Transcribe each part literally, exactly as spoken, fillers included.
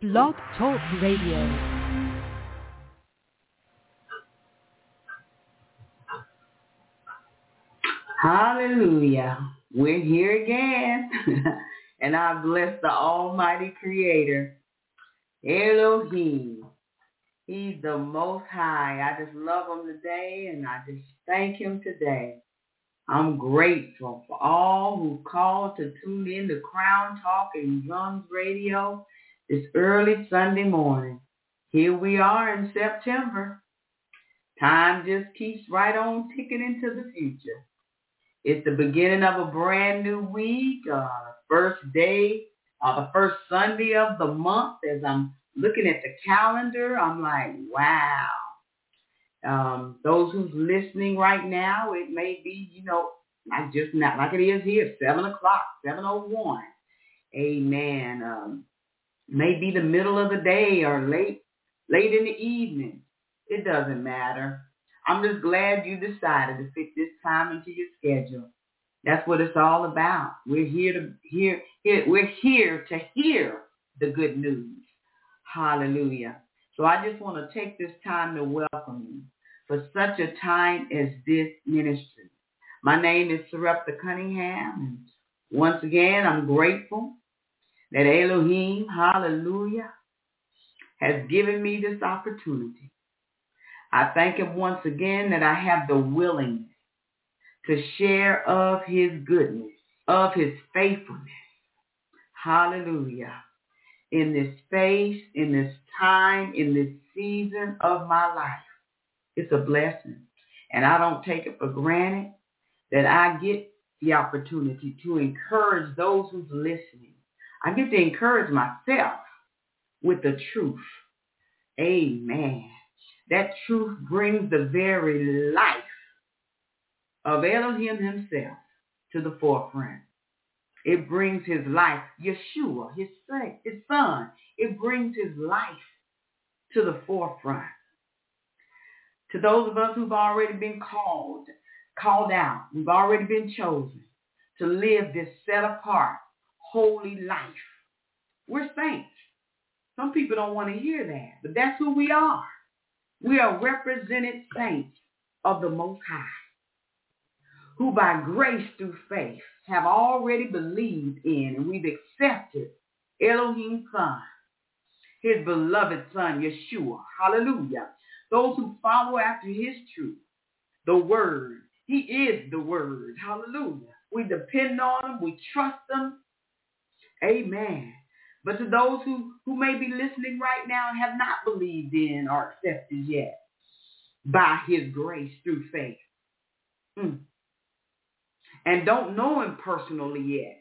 Blog Talk Radio. Hallelujah. We're here again. And I bless the Almighty Creator, Elohim. He's the Most High. I just love him today, and I just thank him today. I'm grateful for all who called to tune in to Crown Talk and Drums Radio this early Sunday morning. Here we are in September. Time just keeps right on ticking into the future. It's the beginning of a brand new week, uh, first day, uh, the first Sunday of the month. As I'm looking at the calendar, I'm like, wow. Um, those who's listening right now, it may be, you know, like just not like it is here, seven o'clock, seven oh one. Amen. Um, maybe the middle of the day or late, late in the evening. It doesn't matter. I'm just glad you decided to fit this time into your schedule. That's what it's all about. We're here to hear, hear we're here to hear the good news. Hallelujah. So I just want to take this time to welcome you for such a time as this ministry. My name is Sarepta Cunningham, and once again, I'm grateful that Elohim, hallelujah, has given me this opportunity. I thank him once again that I have the willingness to share of his goodness, of his faithfulness. Hallelujah. In this space, in this time, in this season of my life. It's a blessing. And I don't take it for granted that I get the opportunity to encourage those who's listening. I get to encourage myself with the truth. Amen. That truth brings the very life of Elohim himself to the forefront. It brings his life, Yeshua, his son, his son. It brings his life to the forefront. To those of us who've already been called, called out, we've already been chosen to live this set apart, holy life. We're saints. Some people don't want to hear that, but that's who we are. We are represented saints of the Most High, who by grace through faith have already believed in and we've accepted Elohim's Son, his beloved Son, Yeshua. Hallelujah. Those who follow after his truth, the Word. He is the Word. Hallelujah. We depend on him. We trust him. Amen. But to those who, who may be listening right now and have not believed in or accepted yet by his grace through faith, mm, and don't know him personally yet,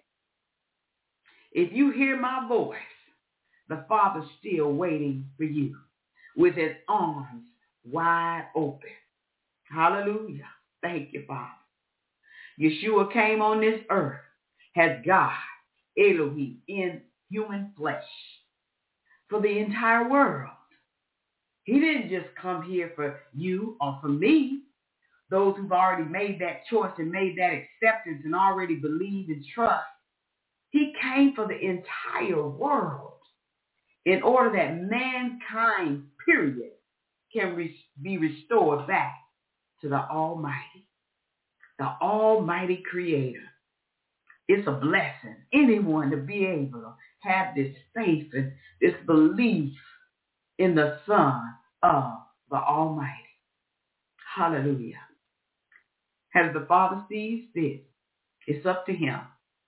if you hear my voice, the Father's still waiting for you with his arms wide open. Hallelujah. Thank you, Father. Yeshua came on this earth as God, Elohim, in human flesh for the entire world. He didn't just come here for you or for me, those who've already made that choice and made that acceptance and already believe and trust. He came for the entire world in order that mankind, period, can re- be restored back to the Almighty, the Almighty Creator. It's a blessing, anyone to be able to have this faith and this belief in the Son of the Almighty. Hallelujah. As the Father sees fit, it's up to him.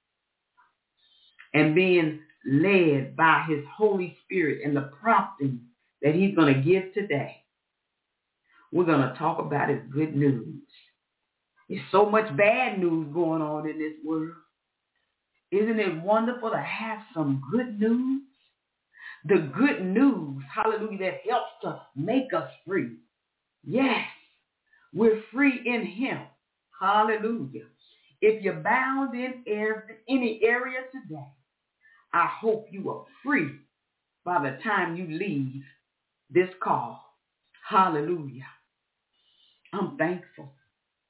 And being led by his Holy Spirit and the prompting that he's going to give today, we're going to talk about his good news. There's so much bad news going on in this world. Isn't it wonderful to have some good news? The good news, hallelujah, that helps to make us free. Yes, we're free in him. Hallelujah. If you're bound in any area today, I hope you are free by the time you leave this call. Hallelujah. I'm thankful.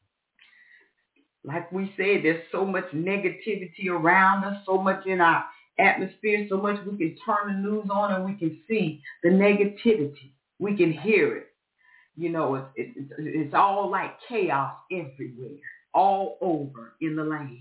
Like we said, there's so much negativity around us, so much in our atmosphere so much we can turn the news on and we can see the negativity. We can hear it. You know, it's, it's, it's all like chaos everywhere, all over in the land.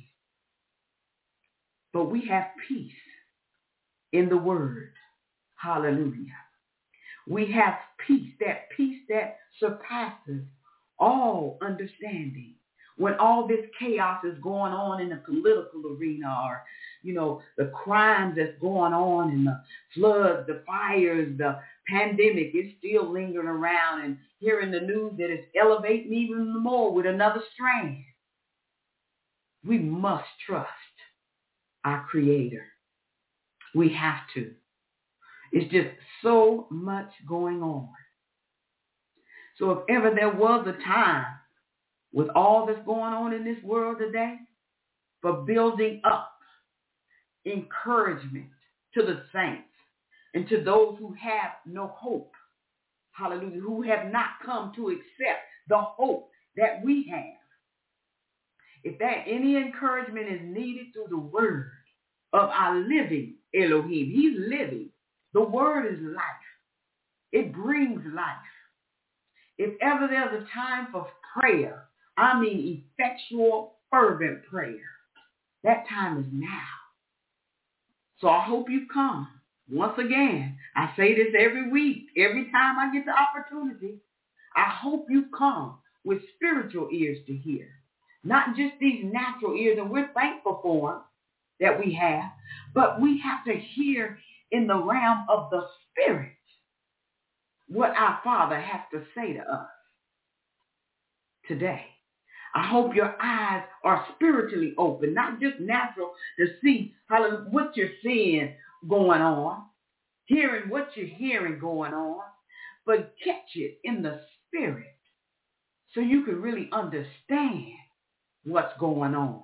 But we have peace in the word. Hallelujah. We have peace, that peace that surpasses all understanding. When all this chaos is going on in the political arena, or, you know, the crimes that's going on and the floods, the fires, the pandemic is still lingering around, and hearing the news that it's elevating even more with another strand. We must trust our Creator. We have to. It's just so much going on. So if ever there was a time with all that's going on in this world today, for building up encouragement to the saints and to those who have no hope, hallelujah, who have not come to accept the hope that we have. If that any encouragement is needed through the word of our living Elohim, he's living. The word is life. It brings life. If ever there's a time for prayer, I mean effectual, fervent prayer, that time is now. So I hope you come. Once again, I say this every week, every time I get the opportunity. I hope you come with spiritual ears to hear, not just these natural ears, and we're thankful for them that we have, but we have to hear in the realm of the Spirit what our Father has to say to us today. I hope your eyes are spiritually open, not just natural, to see how, what you're seeing going on, hearing what you're hearing going on, but catch it in the Spirit so you can really understand what's going on.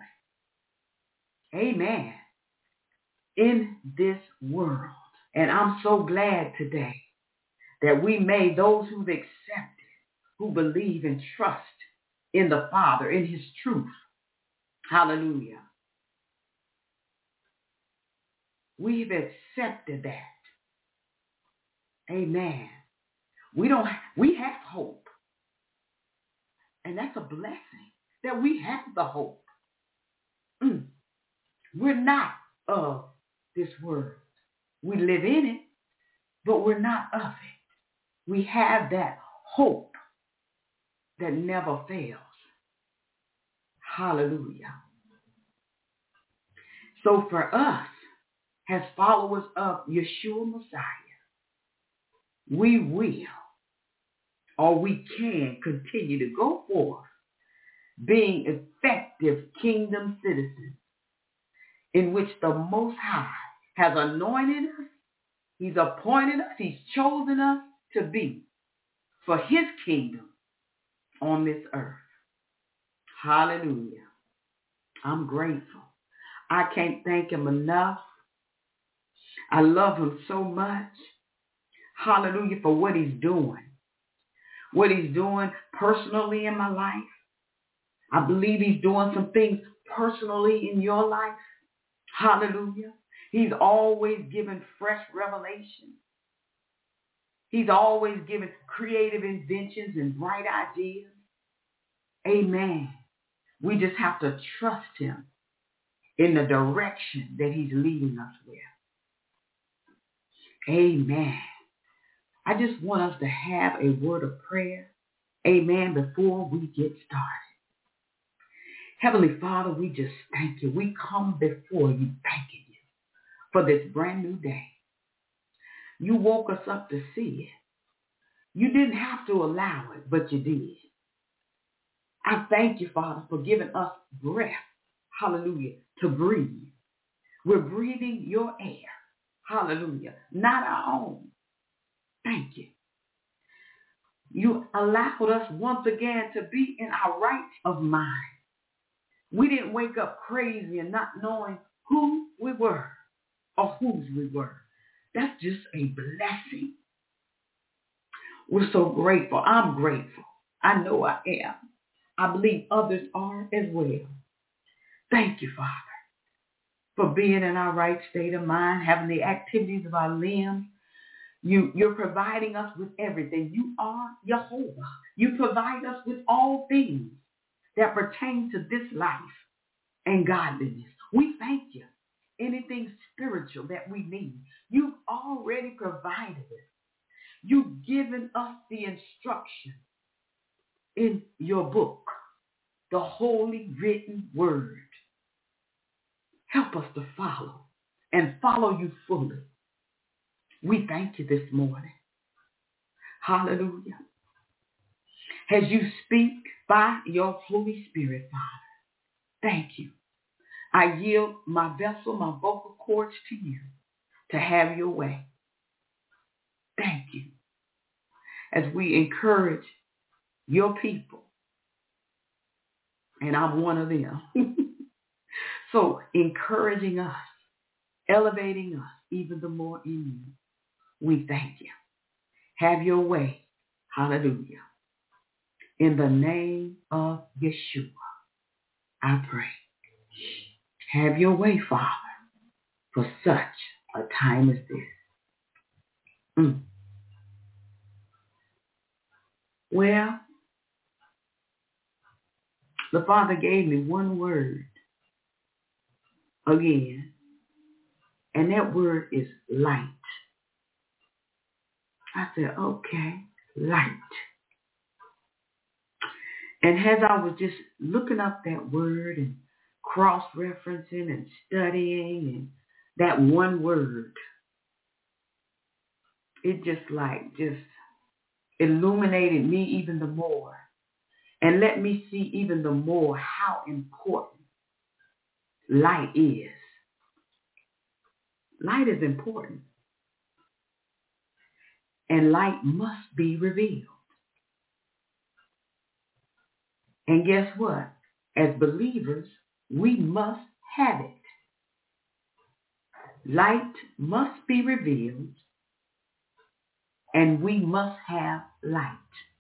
Amen. In this world. And I'm so glad today that we made those who've accepted, who believe and trust in the Father, in his truth. Hallelujah. We've accepted that. Amen. We don't, we have hope. And that's a blessing that we have the hope. Mm. We're not of this world. We live in it, but we're not of it. We have that hope that never fails. Hallelujah. So for us, as followers of Yeshua Messiah, we will, or we can continue to go forth being effective kingdom citizens in which the Most High has anointed us, he's appointed us, he's chosen us to be for his kingdom on this earth. Hallelujah. I'm grateful. I can't thank him enough. I love him so much. Hallelujah, for what he's doing. What he's doing personally in my life. I believe he's doing some things personally in your life. Hallelujah. He's always given fresh revelation. He's always given creative inventions and bright ideas. Amen. We just have to trust him in the direction that he's leading us with. Amen. I just want us to have a word of prayer. Amen. Before we get started. Heavenly Father, we just thank you. We come before you thanking you for this brand new day. You woke us up to see it. You didn't have to allow it, but you did. I thank you, Father, for giving us breath, hallelujah, to breathe. We're breathing your air, hallelujah, not our own. Thank you. You allowed us once again to be in our right of mind. We didn't wake up crazy and not knowing who we were or whose we were. That's just a blessing. We're so grateful. I'm grateful. I know I am. I believe others are as well. Thank you, Father, for being in our right state of mind, having the activities of our limbs. You, you're providing us with everything. You are Jehovah. You provide us with all things that pertain to this life and godliness. We thank you. Anything spiritual that we need, you've already provided it. You've given us the instruction in your book, the holy written word. Help us to follow and follow you fully. We thank you this morning. Hallelujah. As you speak by your Holy Spirit, Father, thank you. I yield my vessel, my vocal cords to you to have your way. Thank you. As we encourage your people, and I'm one of them. So encouraging us, elevating us even the more in you. We thank you. Have your way. Hallelujah. In the name of Yeshua, I pray. Have your way, Father, for such a time as this. Mm. Well, the Father gave me one word again, and that word is light. I said, okay, light. And as I was just looking up that word and cross-referencing and studying and that one word, it just like just illuminated me even the more and let me see even the more how important light is. Light is important. And light must be revealed. And guess what? As believers, we must have it. Light must be revealed, and we must have light.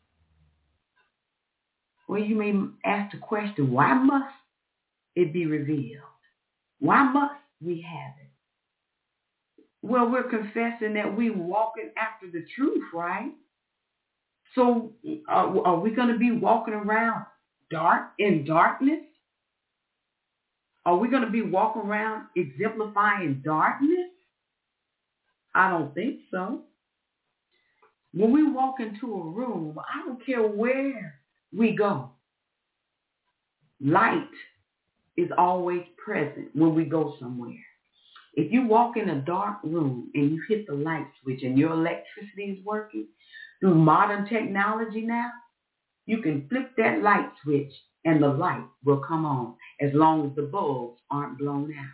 Well, you may ask the question, why must it be revealed? Why must we have it? Well, we're confessing that we're walking after the truth, right? So uh, are we going to be walking around dark in darkness? Are we going to be walking around exemplifying darkness? I don't think so. When we walk into a room, I don't care where we go. Light is always present when we go somewhere. If you walk in a dark room and you hit the light switch and your electricity is working, through modern technology now, you can flip that light switch and the light will come on as long as the bulbs aren't blown out.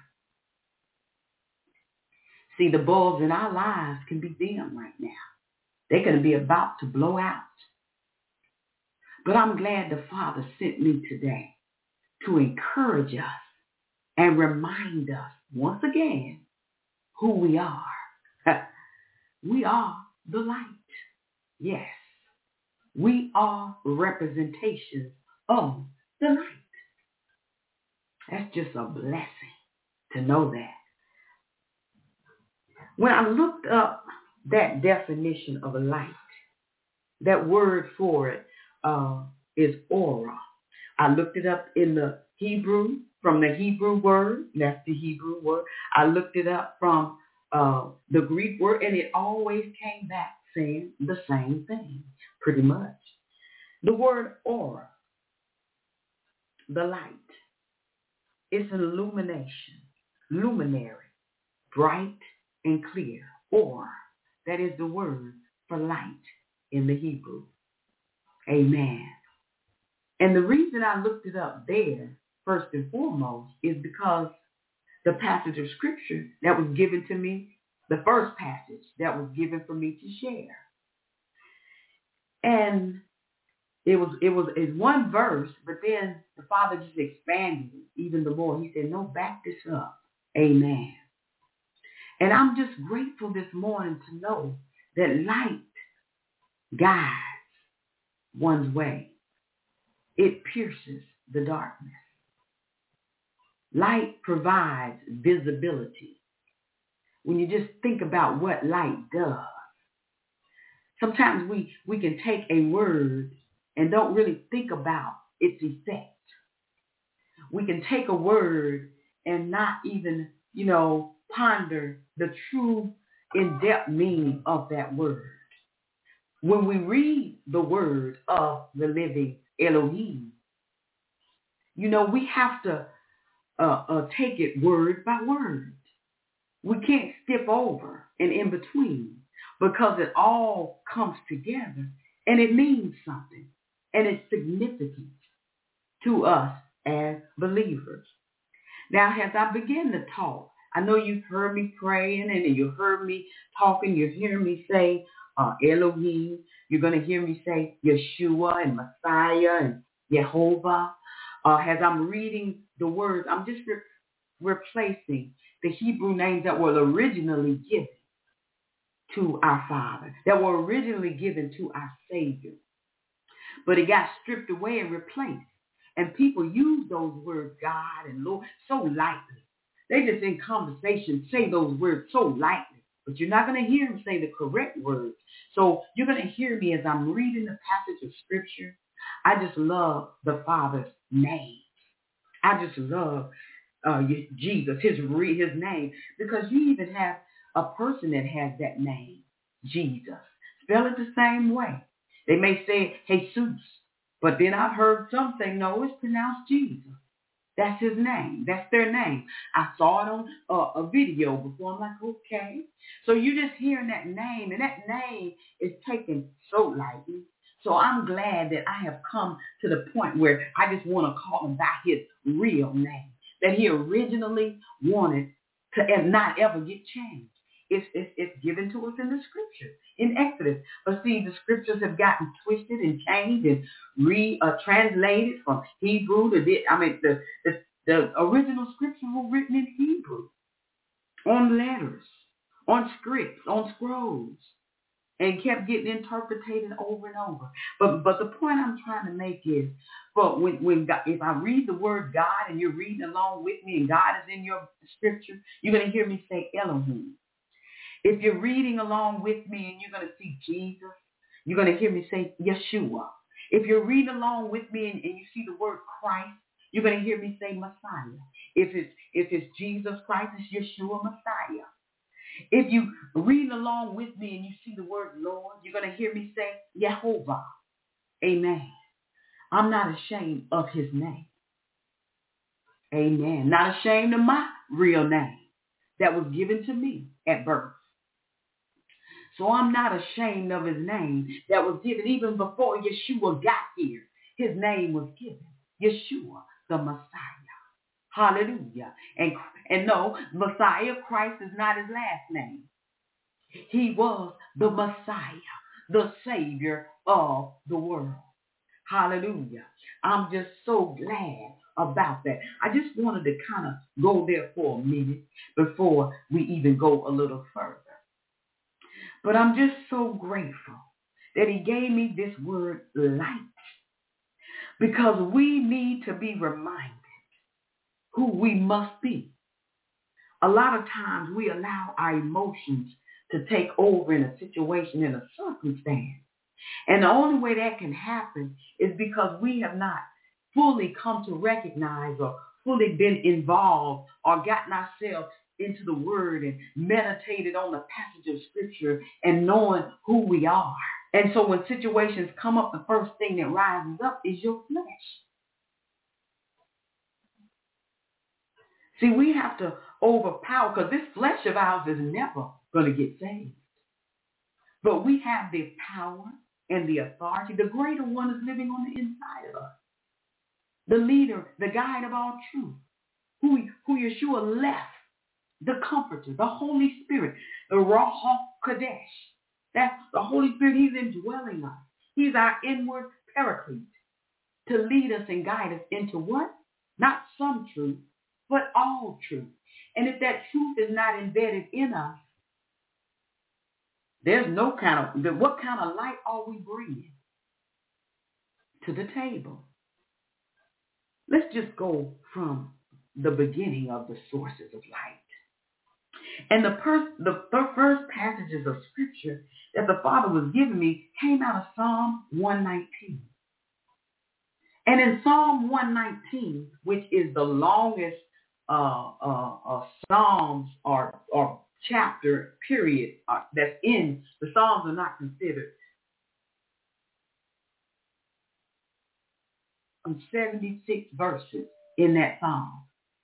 See, the bulbs in our lives can be dim right now. They're going to be about to blow out. But I'm glad the Father sent me today to encourage us and remind us once again who we are. We are the light. Yes, we are representations of the light. That's just a blessing to know that. When I looked up that definition of a light, that word for it uh, is aura. I looked it up in the Hebrew, from the Hebrew word. That's the Hebrew word. I looked it up from uh, the Greek word, and it always came back saying the same thing, pretty much. The word aura, the light, it's an illumination, luminary, bright and clear. Aura, that is the word for light in the Hebrew. Amen. And the reason I looked it up there, first and foremost, is because the passage of scripture that was given to me, the first passage that was given for me to share. And it was it was it's one verse, but then the Father just expanded it even the more. He said, no, back this up. Amen. And I'm just grateful this morning to know that light guides one's way. It pierces the darkness. Light provides visibility. When you just think about what light does, sometimes we, we can take a word and don't really think about its effect. We can take a word and not even, you know, ponder the true in-depth meaning of that word. When we read the word of the living Elohim, you know, we have to uh, uh, take it word by word. We can't skip over and in between because it all comes together and it means something and it's significant to us as believers. Now, as I begin to talk, I know you've heard me praying and you heard me talking. You hear me say uh, Elohim. You're going to hear me say Yeshua and Messiah and Jehovah. Uh, as I'm reading the words, I'm just re- replacing the Hebrew names that were originally given to our Father, that were originally given to our Savior. But it got stripped away and replaced. And people use those words, God and Lord, so lightly. They just in conversation say those words so lightly. But you're not going to hear them say the correct words. So you're going to hear me as I'm reading the passage of Scripture. I just love the Father's name. I just love uh, Jesus, his, his name, because you even have a person that has that name, Jesus. Spell it the same way. They may say Jesus, but then I've heard some say, no, it's pronounced Jesus. That's his name. That's their name. I saw it on uh, a video before. I'm like, okay. So you're just hearing that name, and that name is taken so lightly. So I'm glad that I have come to the point where I just want to call him by his real name, that he originally wanted to not ever get changed. It's, it's, it's given to us in the scripture, in Exodus. But see, the scriptures have gotten twisted and changed and re-translated uh, from Hebrew to, the, I mean, the, the, the original scriptures were written in Hebrew, on letters, on scripts, on scrolls, and kept getting interpreted over and over. But but the point I'm trying to make is, but when, when God, if I read the word God and you're reading along with me and God is in your scripture, you're going to hear me say Elohim. If you're reading along with me and you're going to see Jesus, you're going to hear me say Yeshua. If you're reading along with me and, and you see the word Christ, you're going to hear me say Messiah. If it's, if it's Jesus Christ, it's Yeshua Messiah. If you read along with me and you see the word Lord, you're going to hear me say Jehovah. Amen. I'm not ashamed of his name. Amen. Not ashamed of my real name that was given to me at birth. So I'm not ashamed of his name that was given even before Yeshua got here. His name was given. Yeshua, the Messiah. Hallelujah. And, and no, Messiah, Christ is not his last name. He was the Messiah, the Savior of the world. Hallelujah. I'm just so glad about that. I just wanted to kind of go there for a minute before we even go a little further. But I'm just so grateful that he gave me this word light, because we need to be reminded who we must be. A lot of times we allow our emotions to take over in a situation, in a circumstance. And the only way that can happen is because we have not fully come to recognize or fully been involved or gotten ourselves into the word and meditated on the passage of scripture and knowing who we are. And so when situations come up, the first thing that rises up is your flesh. See, we have to overpower, because this flesh of ours is never going to get saved. But we have the power and the authority. The greater one is living on the inside of us. The leader, the guide of all truth, who, who Yeshua left, the comforter, the Holy Spirit, the Ruach HaKodesh. That's the Holy Spirit. He's indwelling us. He's our inward paraclete to lead us and guide us into what? Not some truth, but all truth. And if that truth is not embedded in us, there's no kind of, what kind of light are we bringing to the table? Let's just go from the beginning of the sources of light. And the, pers- the, the first passages of scripture that the Father was giving me came out of Psalm one nineteen. And in Psalm one nineteen, which is the longest uh, uh, uh, Psalms or, or chapter period uh, that's in, the Psalms are not considered. Um, seventy-six verses in that Psalm.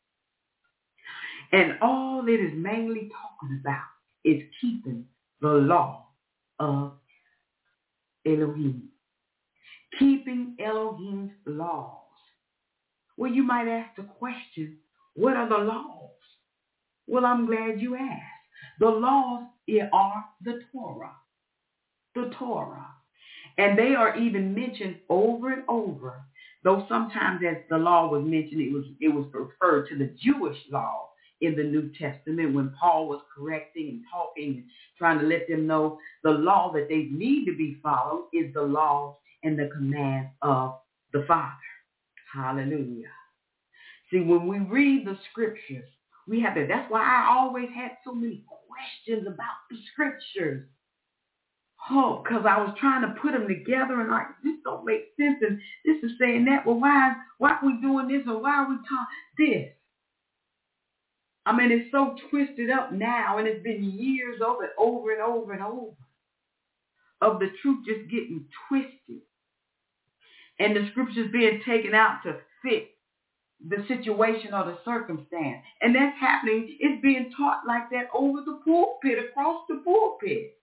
And all it is mainly talking about is keeping the law of Elohim. Keeping Elohim's laws. Well, you might ask the question, what are the laws? Well, I'm glad you asked. The laws are the Torah. The Torah. And they are even mentioned over and over, though sometimes as the law was mentioned, it was, it was referred to the Jewish law in the New Testament when Paul was correcting and talking and trying to let them know the law that they need to be followed is the laws and the commands of the Father. Hallelujah. See, when we read the scriptures, we have to, that's why I always had so many questions about the scriptures. Oh, because I was trying to put them together and like, this don't make sense and this is saying that. Well, why, why are we doing this or why are we talking this? I mean, it's so twisted up now, and it's been years of it over and over and over of the truth just getting twisted and the scriptures being taken out to fit the situation or the circumstance. And that's happening. It's being taught like that over the pulpit, across the pulpit.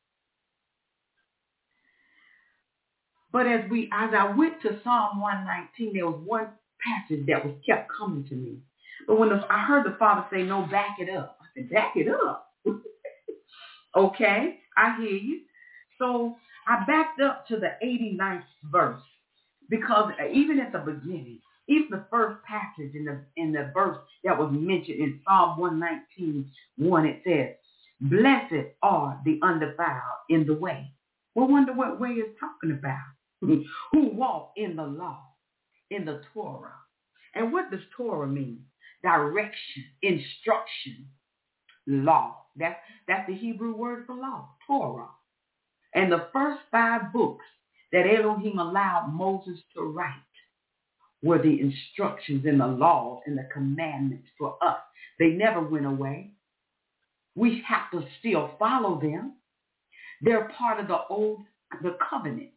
But as we, as I went to Psalm one nineteen, there was one passage that was kept coming to me. But when the, I heard the Father say, no, back it up. I said, back it up. Okay, I hear you. So I backed up to the eighty-ninth verse because even at the beginning, even the first passage in the in the verse that was mentioned in Psalm one nineteen, one, it says, blessed are the undefiled in the way. Well, wonder what way it's talking about. Who walk in the law, in the Torah. And what does Torah mean? Direction, instruction, law. That's, that's the Hebrew word for law, Torah. And the first five books that Elohim allowed Moses to write were the instructions and the laws and the commandments for us. They never went away. We have to still follow them. They're part of the old, the covenant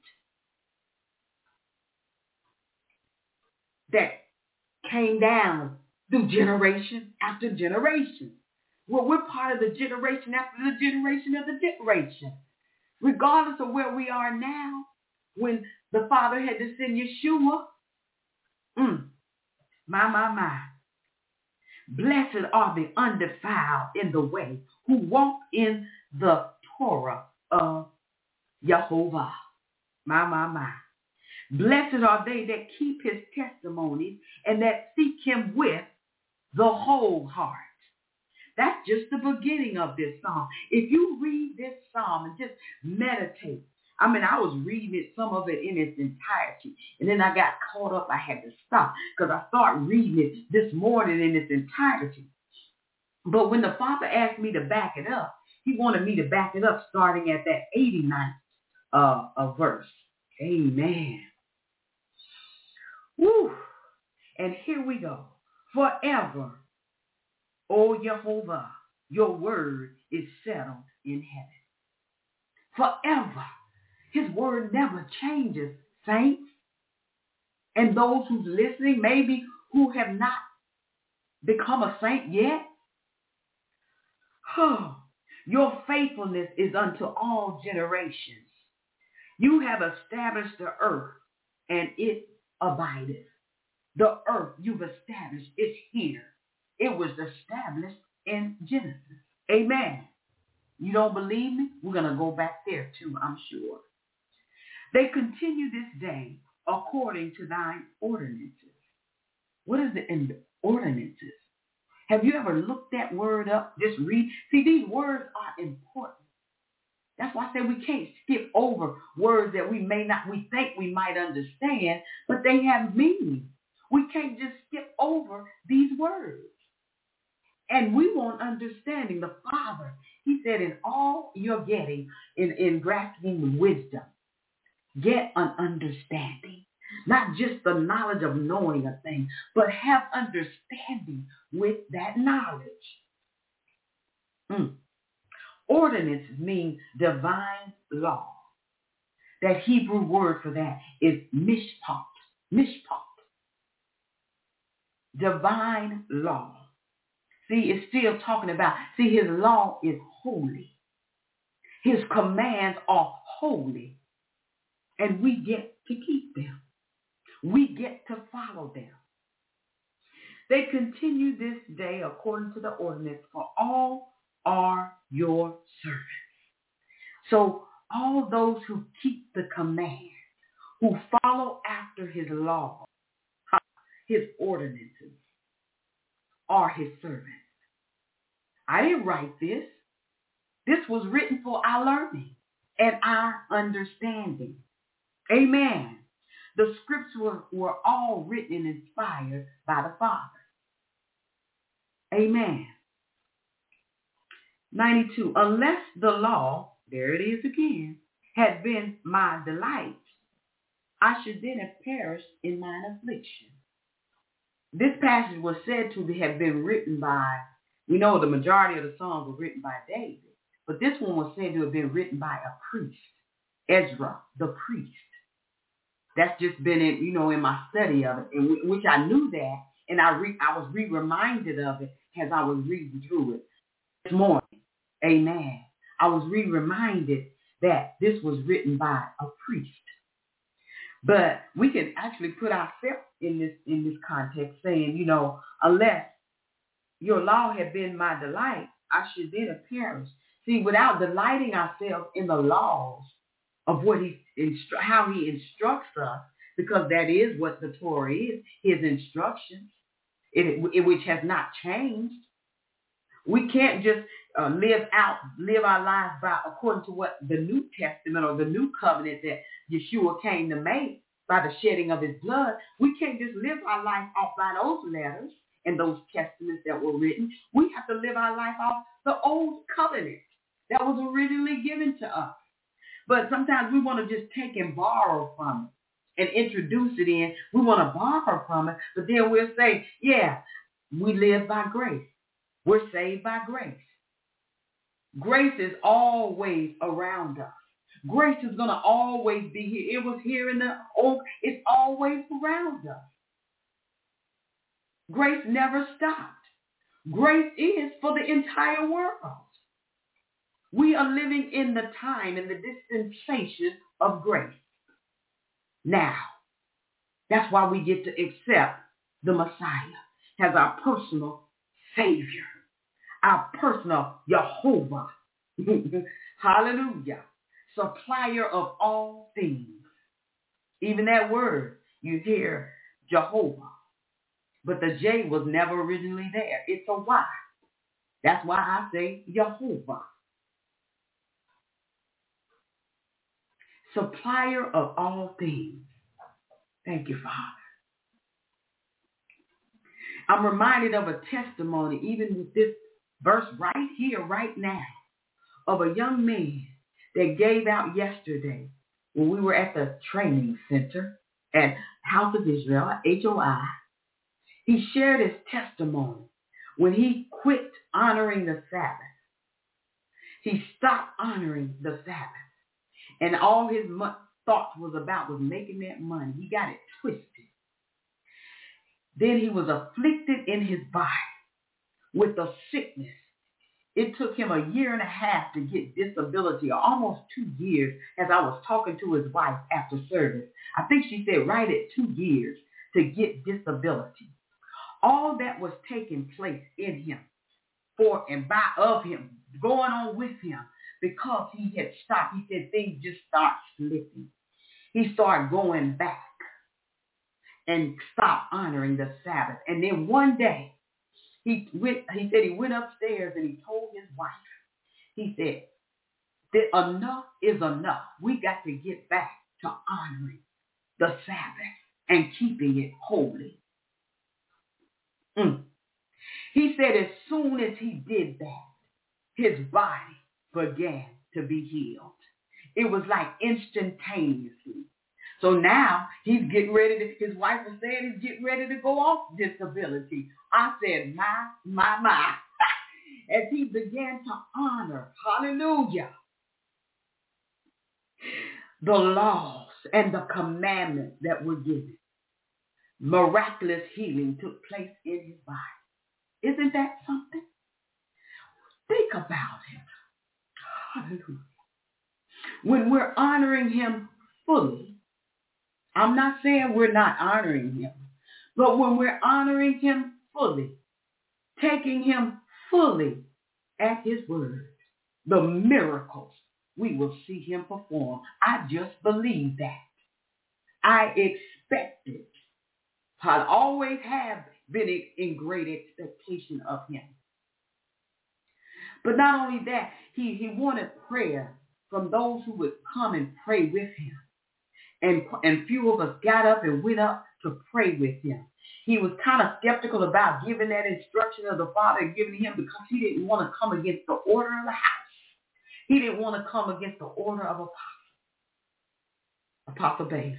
that came down through generation after generation. Well, we're part of the generation after the generation of the generation. Regardless of where we are now, when the Father had to send Yeshua, mm, my, my, my. Blessed are the undefiled in the way who walk in the Torah of Jehovah. My, my, my. Blessed are they that keep his testimonies and that seek him with the whole heart. That's just the beginning of this psalm. If you read this psalm and just meditate, I mean, I was reading it, some of it in its entirety, and then I got caught up. I had to stop because I started reading it this morning in its entirety. But when the Father asked me to back it up, he wanted me to back it up starting at that eighty-ninth uh, uh, verse. Amen. Woo. And here we go. Forever, O Jehovah, your word is settled in heaven. Forever. His word never changes, saints. And those who's listening, maybe who have not become a saint yet, oh, your faithfulness is unto all generations. You have established the earth, and it abideth. The earth you've established is here. It was established in Genesis. Amen. You don't believe me? We're going to go back there too, I'm sure. They continue this day according to thine ordinances. What is the ordinances? Have you ever looked that word up? Just read. See, these words are important. That's why I say we can't skip over words that we may not, we think we might understand, but they have meaning. We can't just skip over these words. And we want understanding. The Father, he said, in all you're getting, in, in grasping wisdom, get an understanding. Not just the knowledge of knowing a thing, but have understanding with that knowledge. Mm. Ordinances mean divine law. That Hebrew word for that is mishpat. Mishpat. Divine law. See, it's still talking about, see, his law is holy. His commands are holy. And we get to keep them. We get to follow them. They continue this day according to the ordinance, for all are your servants. So all those who keep the command, who follow after his law, his ordinances, are his servants. I didn't write this. This was written for our learning and our understanding. Amen. The scriptures were, were all written and inspired by the Father. Amen. ninety-two. Unless the law, there it is again, had been my delight, I should then have perished in mine affliction. This passage was said to have been written by, we know the majority of the Psalms were written by David, but this one was said to have been written by a priest, Ezra, the priest. That's just been in, you know, in my study of it, in which I knew that, and I re, I was re-reminded of it as I was reading through it this morning. Amen. I was re-reminded that this was written by a priest. But we can actually put ourselves in this in this context, saying, you know, unless your law had been my delight, I should then have perished. See, without delighting ourselves in the laws of what he instru- how he instructs us, because that is what the Torah is, his instructions, it, it, which has not changed. We can't just uh, live out, live our lives by according to what the New Testament or the New Covenant that Yeshua came to make by the shedding of his blood. We can't just live our life off by those letters and those testaments that were written. We have to live our life off the old covenant that was originally given to us. But sometimes we want to just take and borrow from it and introduce it in. We want to borrow from it, but then we'll say, yeah, we live by grace. We're saved by grace. Grace is always around us. Grace is going to always be here. It was here in the old. It's always around us. Grace never stopped. Grace is for the entire world. We are living in the time, in the dispensation of grace. Now, that's why we get to accept the Messiah as our personal Savior, our personal Jehovah. Hallelujah. Supplier of all things. Even that word, you hear Jehovah. But the J was never originally there. It's a Y. That's why I say Jehovah. Supplier of all things. Thank you, Father. I'm reminded of a testimony, even with this verse right here, right now, of a young man that gave out yesterday when we were at the training center at House of Israel, H O I. He shared his testimony when he quit honoring the Sabbath. He stopped honoring the Sabbath. And all his mo- thoughts was about was making that money. He got it twisted. Then he was afflicted in his body with a sickness. It took him a year and a half to get disability, or almost two years, as I was talking to his wife after service. I think she said right at two years to get disability. All that was taking place in him, for and by of him, going on with him, because he had stopped. He said things just start slipping. He started going back and stopped honoring the Sabbath. And then one day, he went, he said he went upstairs and he told his wife, he said, that enough is enough. We got to get back to honoring the Sabbath and keeping it holy. Mm. He said as soon as he did that, his body began to be healed. It was like instantaneously. So now he's getting ready to, his wife was saying he's getting ready to go off disability. I said, my, my, my. As he began to honor, hallelujah, the laws and the commandments that were given, miraculous healing took place in his body. Isn't that something? Think about it. Hallelujah. When we're honoring him fully, I'm not saying we're not honoring him, but when we're honoring him fully, taking him fully at his word, the miracles we will see him perform. I just believe that. I expect it. I always have been in great expectation of him. But not only that, he, he wanted prayer from those who would come and pray with him. And, and few of us got up and went up to pray with him. He was kind of skeptical about giving that instruction of the Father and giving him because he didn't want to come against the order of the house. He didn't want to come against the order of Apostle, Apostle Bailey.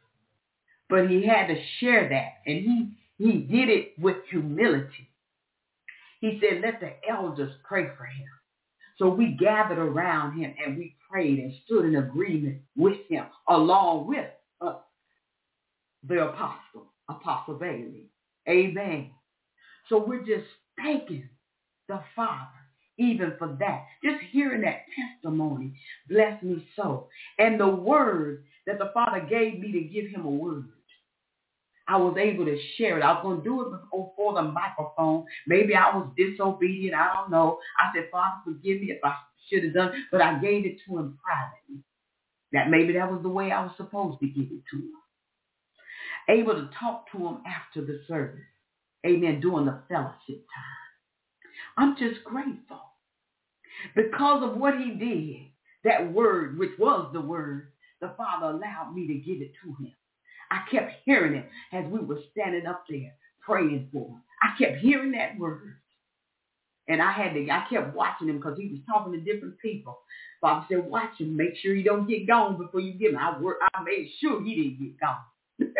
But he had to share that, and he, he did it with humility. He said, let the elders pray for him. So we gathered around him and we prayed and stood in agreement with him along with uh, the apostle, Apostle Bailey. Amen. So we're just thanking the Father even for that. Just hearing that testimony blessed me so. And the word that the Father gave me to give him a word, I was able to share it. I was going to do it before the microphone. Maybe I was disobedient. I don't know. I said, Father, forgive me if I should have done it. But I gave it to him privately. That maybe that was the way I was supposed to give it to him. Able to talk to him after the service. Amen. During the fellowship time. I'm just grateful. Because of what he did, that word, which was the word, the Father allowed me to give it to him. I kept hearing it as we were standing up there praying for him. I kept hearing that word. And I had to, I kept watching him because he was talking to different people. Father said, watch him. Make sure you don't get gone before you get him. I, work, I made sure he didn't get gone.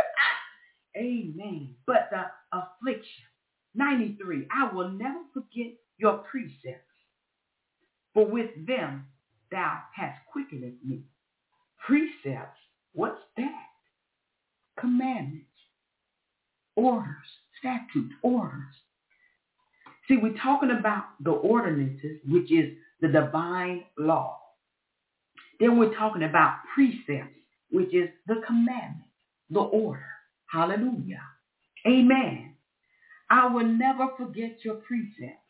Amen. But the affliction, ninety-three, I will never forget your precepts. For with them thou hast quickened me. Precepts, what's that? Commandments, orders, statutes, orders. See, we're talking about the ordinances, which is the divine law. Then we're talking about precepts, which is the commandment, the order. Hallelujah. Amen. I will never forget your precepts.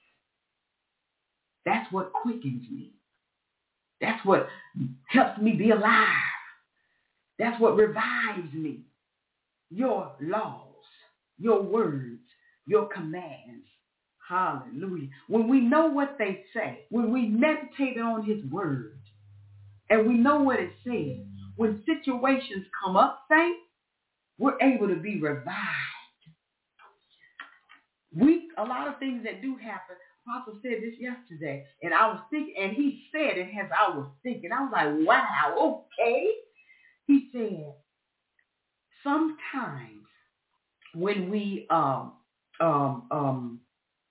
That's what quickens me. That's what helps me be alive. That's what revives me. Your laws, your words, your commands. Hallelujah. When we know what they say, when we meditate on his word, and we know what it says, when situations come up, saints, we're able to be revived. We, a lot of things that do happen, Apostle said this yesterday, and I was thinking, and he said it as I was thinking. I was like, wow, okay. He said, sometimes when we um um um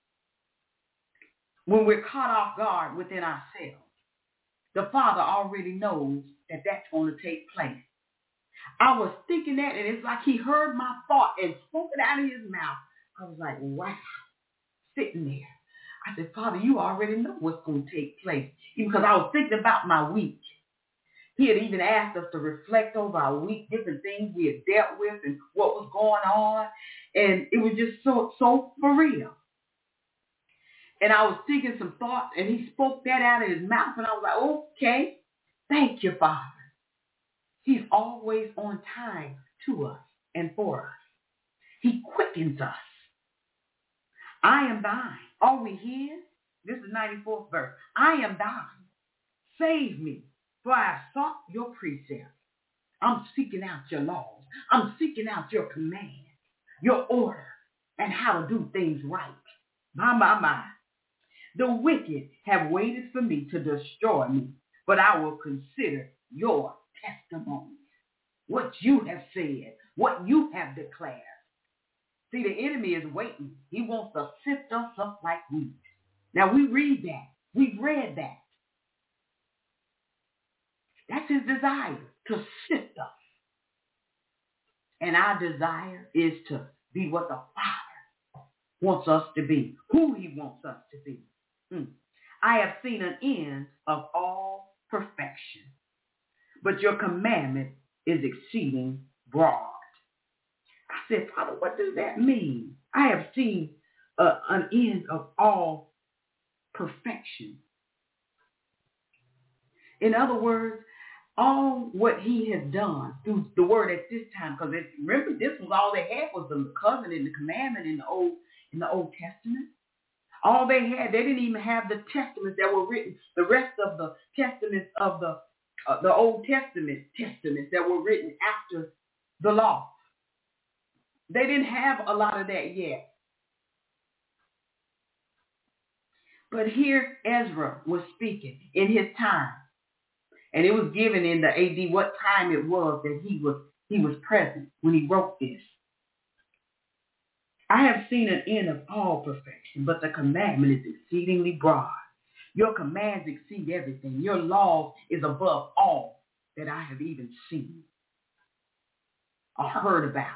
when we're caught off guard within ourselves, the Father already knows that that's going to take place. I was thinking that, and it's like he heard my thought and spoke it out of his mouth. I was like, wow, sitting there. I said, Father, you already know what's going to take place. Because I was thinking about my week. He had even asked us to reflect over our week, different things we had dealt with and what was going on. And it was just so, so for real. And I was thinking some thoughts, and he spoke that out of his mouth, and I was like, okay, thank you, Father. He's always on time to us and for us. He quickens us. I am thine. Are we here? This is ninety-fourth verse. I am thine. Save me, for I have sought your precepts. I'm seeking out your laws. I'm seeking out your commands, your order. and how to do things right. My, my, my. The wicked have waited for me to destroy me, but I will consider your testimony, what you have said, what you have declared. See, the enemy is waiting. He wants to sift us up like wheat. Now, we read that. We've read that. That's his desire, to sift us. And our desire is to be what the Father wants us to be, who he wants us to be. Mm. I have seen an end of all perfection, but your commandment is exceeding broad. I said, Father, what does that mean? I have seen uh, an end of all perfection. In other words, all what he has done through the word at this time, because remember, this was all they had was the covenant and the commandment in the old in the Old Testament. All they had, they didn't even have the testaments that were written, the rest of the testaments of the uh, the Old Testament testaments that were written after the law. They didn't have a lot of that yet. But here Ezra was speaking in his time. And it was given in the A D what time it was that he was he was present when he wrote this. I have seen an end of all perfection, but the commandment is exceedingly broad. Your commands exceed everything. Your law is above all that I have even seen or heard about.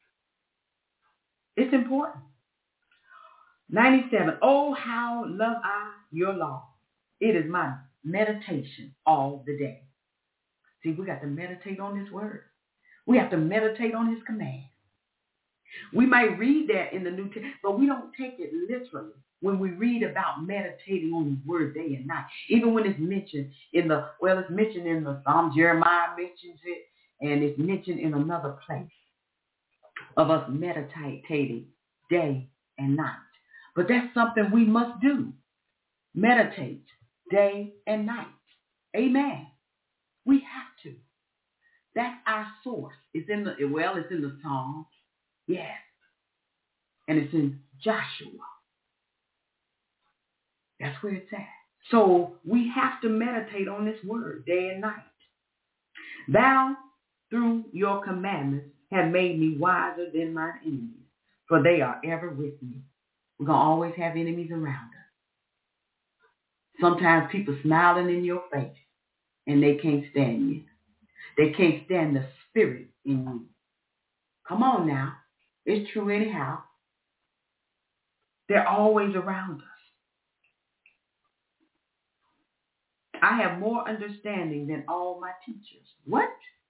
It's important. ninety-seven. Oh, how love I your law. It is my meditation all the day. See, we got to meditate on this word. We have to meditate on his command. We might read that in the New Testament, but we don't take it literally when we read about meditating on his word day and night. Even when it's mentioned in the, well, it's mentioned in the Psalm, Jeremiah mentions it, and it's mentioned in another place of us meditating day and night. But that's something we must do. Meditate day and night. Amen. We have to. That's our source. It's in the, well, it's in the Psalms. Yes. And it's in Joshua. That's where it's at. So we have to meditate on this word day and night. Thou, through your commandments, have made me wiser than mine enemies, for they are ever with me. We're going to always have enemies around us. Sometimes people smiling in your face, and they can't stand you. They can't stand the spirit in you. Come on now. It's true anyhow. They're always around us. I have more understanding than all my teachers. What?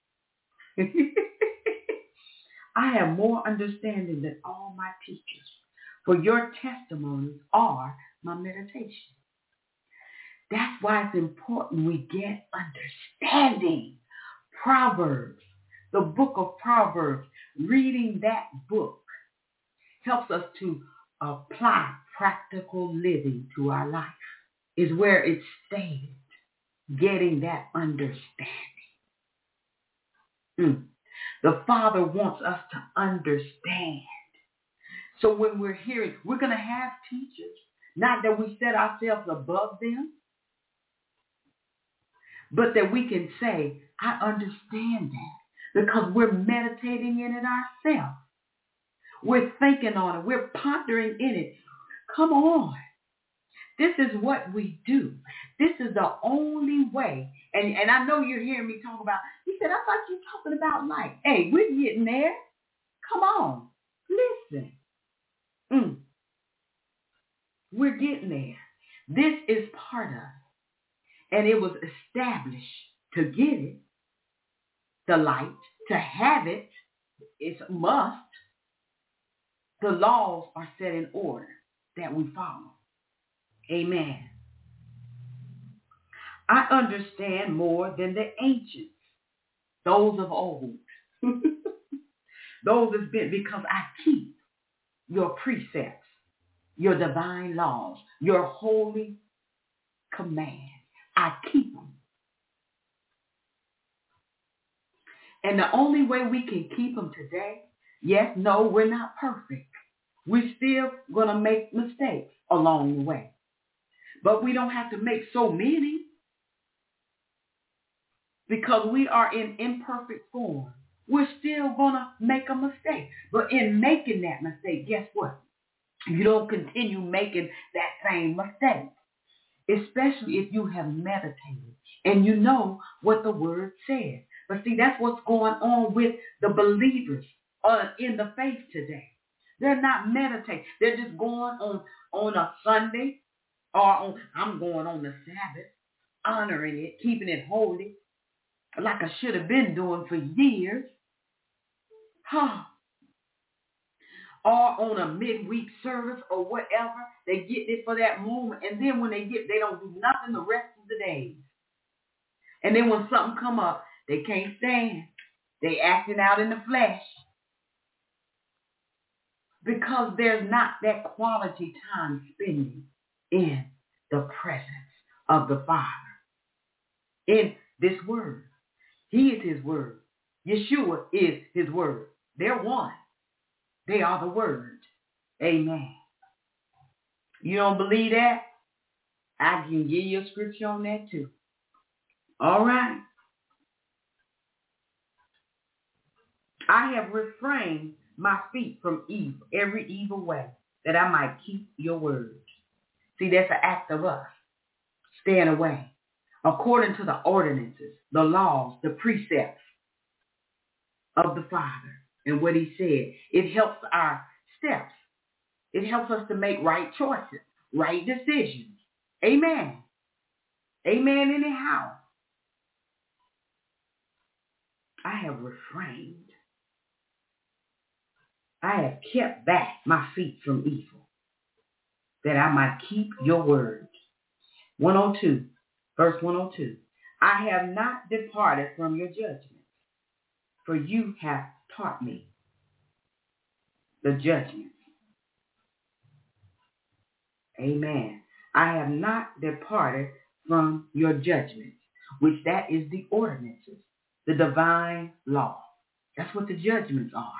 I have more understanding than all my teachers, for your testimonies are my meditation. That's why it's important we get understanding. Proverbs, the book of Proverbs, reading that book helps us to apply practical living to our life, is where it's stated, getting that understanding. Mm. The Father wants us to understand. So when we're hearing, we're going to have teachers, not that we set ourselves above them, but that we can say, I understand that, because we're meditating in it ourselves. We're thinking on it. We're pondering in it. Come on. This is what we do. This is the only way. And, and I know you're hearing me talk about, he said, I thought you were talking about light. Hey, we're getting there. Come on. Listen. Mm. We're getting there. This is part of it. And it was established to get it, the light, to have it, it's a must. The laws are set in order that we follow. Amen. I understand more than the ancients, those of old. Those have been, because I keep your precepts, your divine laws, your holy commands. I keep them. And the only way we can keep them today, yes, no, we're not perfect. We're still going to make mistakes along the way. But we don't have to make so many because we are in imperfect form. We're still going to make a mistake. But in making that mistake, guess what? You don't continue making that same mistake, especially if you have meditated and you know what the word says. But see, that's what's going on with the believers uh, in the faith today. They're not meditating. They're just going on, on a Sunday or on, I'm going on the Sabbath, honoring it, keeping it holy, like I should have been doing for years. Huh. Or on a midweek service or whatever. They get it for that moment. And then when they get, they don't do nothing the rest of the days. And then when something come up, they can't stand. They acting out in the flesh. Because there's not that quality time spending in the presence of the Father. In this word. He is his word. Yeshua is his word. They're one. They are the word. Amen. You don't believe that? I can give you a scripture on that too. All right. I have refrained my feet from evil, every evil way, that I might keep your words. See, that's an act of us. Staying away. According to the ordinances, the laws, the precepts of the Father and what he said. It helps our steps. It helps us to make right choices, right decisions. Amen. Amen anyhow. I have refrained. I have kept back my feet from evil, that I might keep your word. one oh two, verse one oh two. I have not departed from your judgments, for you have taught me the judgments. Amen. I have not departed from your judgments, which that is the ordinances, the divine law. That's what the judgments are.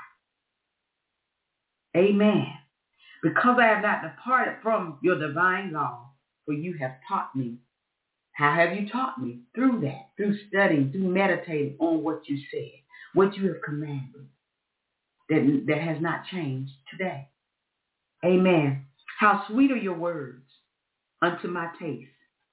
Amen. Because I have not departed from your divine law, for you have taught me. How have you taught me? Through that, through studying, through meditating on what you said, what you have commanded, that, that has not changed today. Amen. How sweet are your words unto my taste.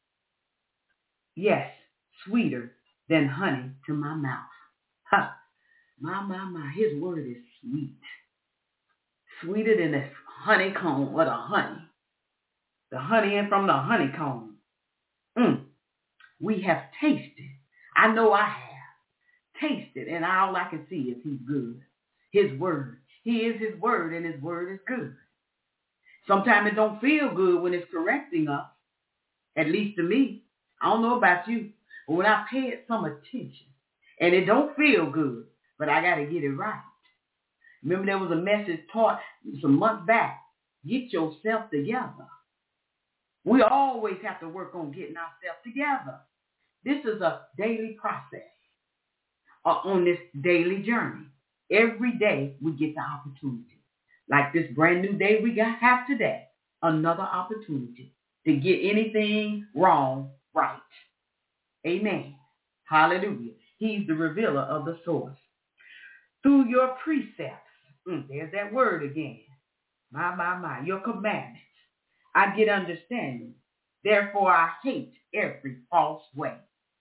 Yes, sweeter than honey to my mouth. Ha! My, my, my, his word is sweet. Sweeter than the honeycomb or the honey. The honey and from the honeycomb. Mm. We have tasted. I know I have tasted, and all I can see is he's good. His word. He is his word, and his word is good. Sometimes it don't feel good when it's correcting us, at least to me. I don't know about you, but when I pay it some attention, and it don't feel good, but I got to get it right. Remember there was a message taught some months back. Get yourself together. We always have to work on getting ourselves together. This is a daily process uh, on this daily journey. Every day we get the opportunity. Like this brand new day we got have today. Another opportunity to get anything wrong right. Amen. Hallelujah. He's the revealer of the source. Through your precepts. Mm, there's that word again. My, my, my. Your commandments. I get understanding. Therefore, I hate every false way.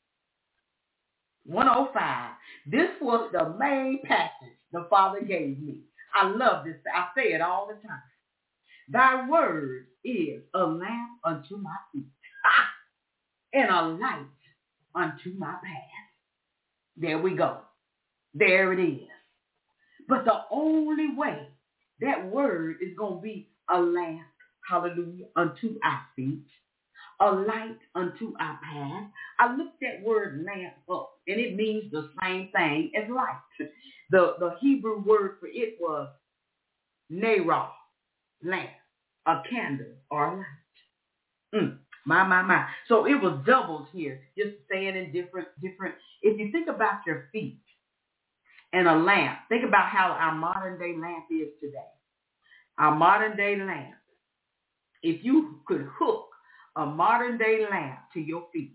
one oh five. This was the main passage the Father gave me. I love this. I say it all the time. Thy word is a lamp unto my feet and a light unto my path. There we go. There it is. But the only way that word is going to be a lamp, hallelujah, unto our feet, a light unto our path. I looked that word lamp up, and it means the same thing as light. The, the Hebrew word for it was nerah, lamp, a candle or a light. Mm, my, my, my. So it was doubled here, just saying in different, different. If you think about your feet and a lamp, think about how our modern day lamp is today. Our modern day lamp. If you could hook a modern day lamp to your feet,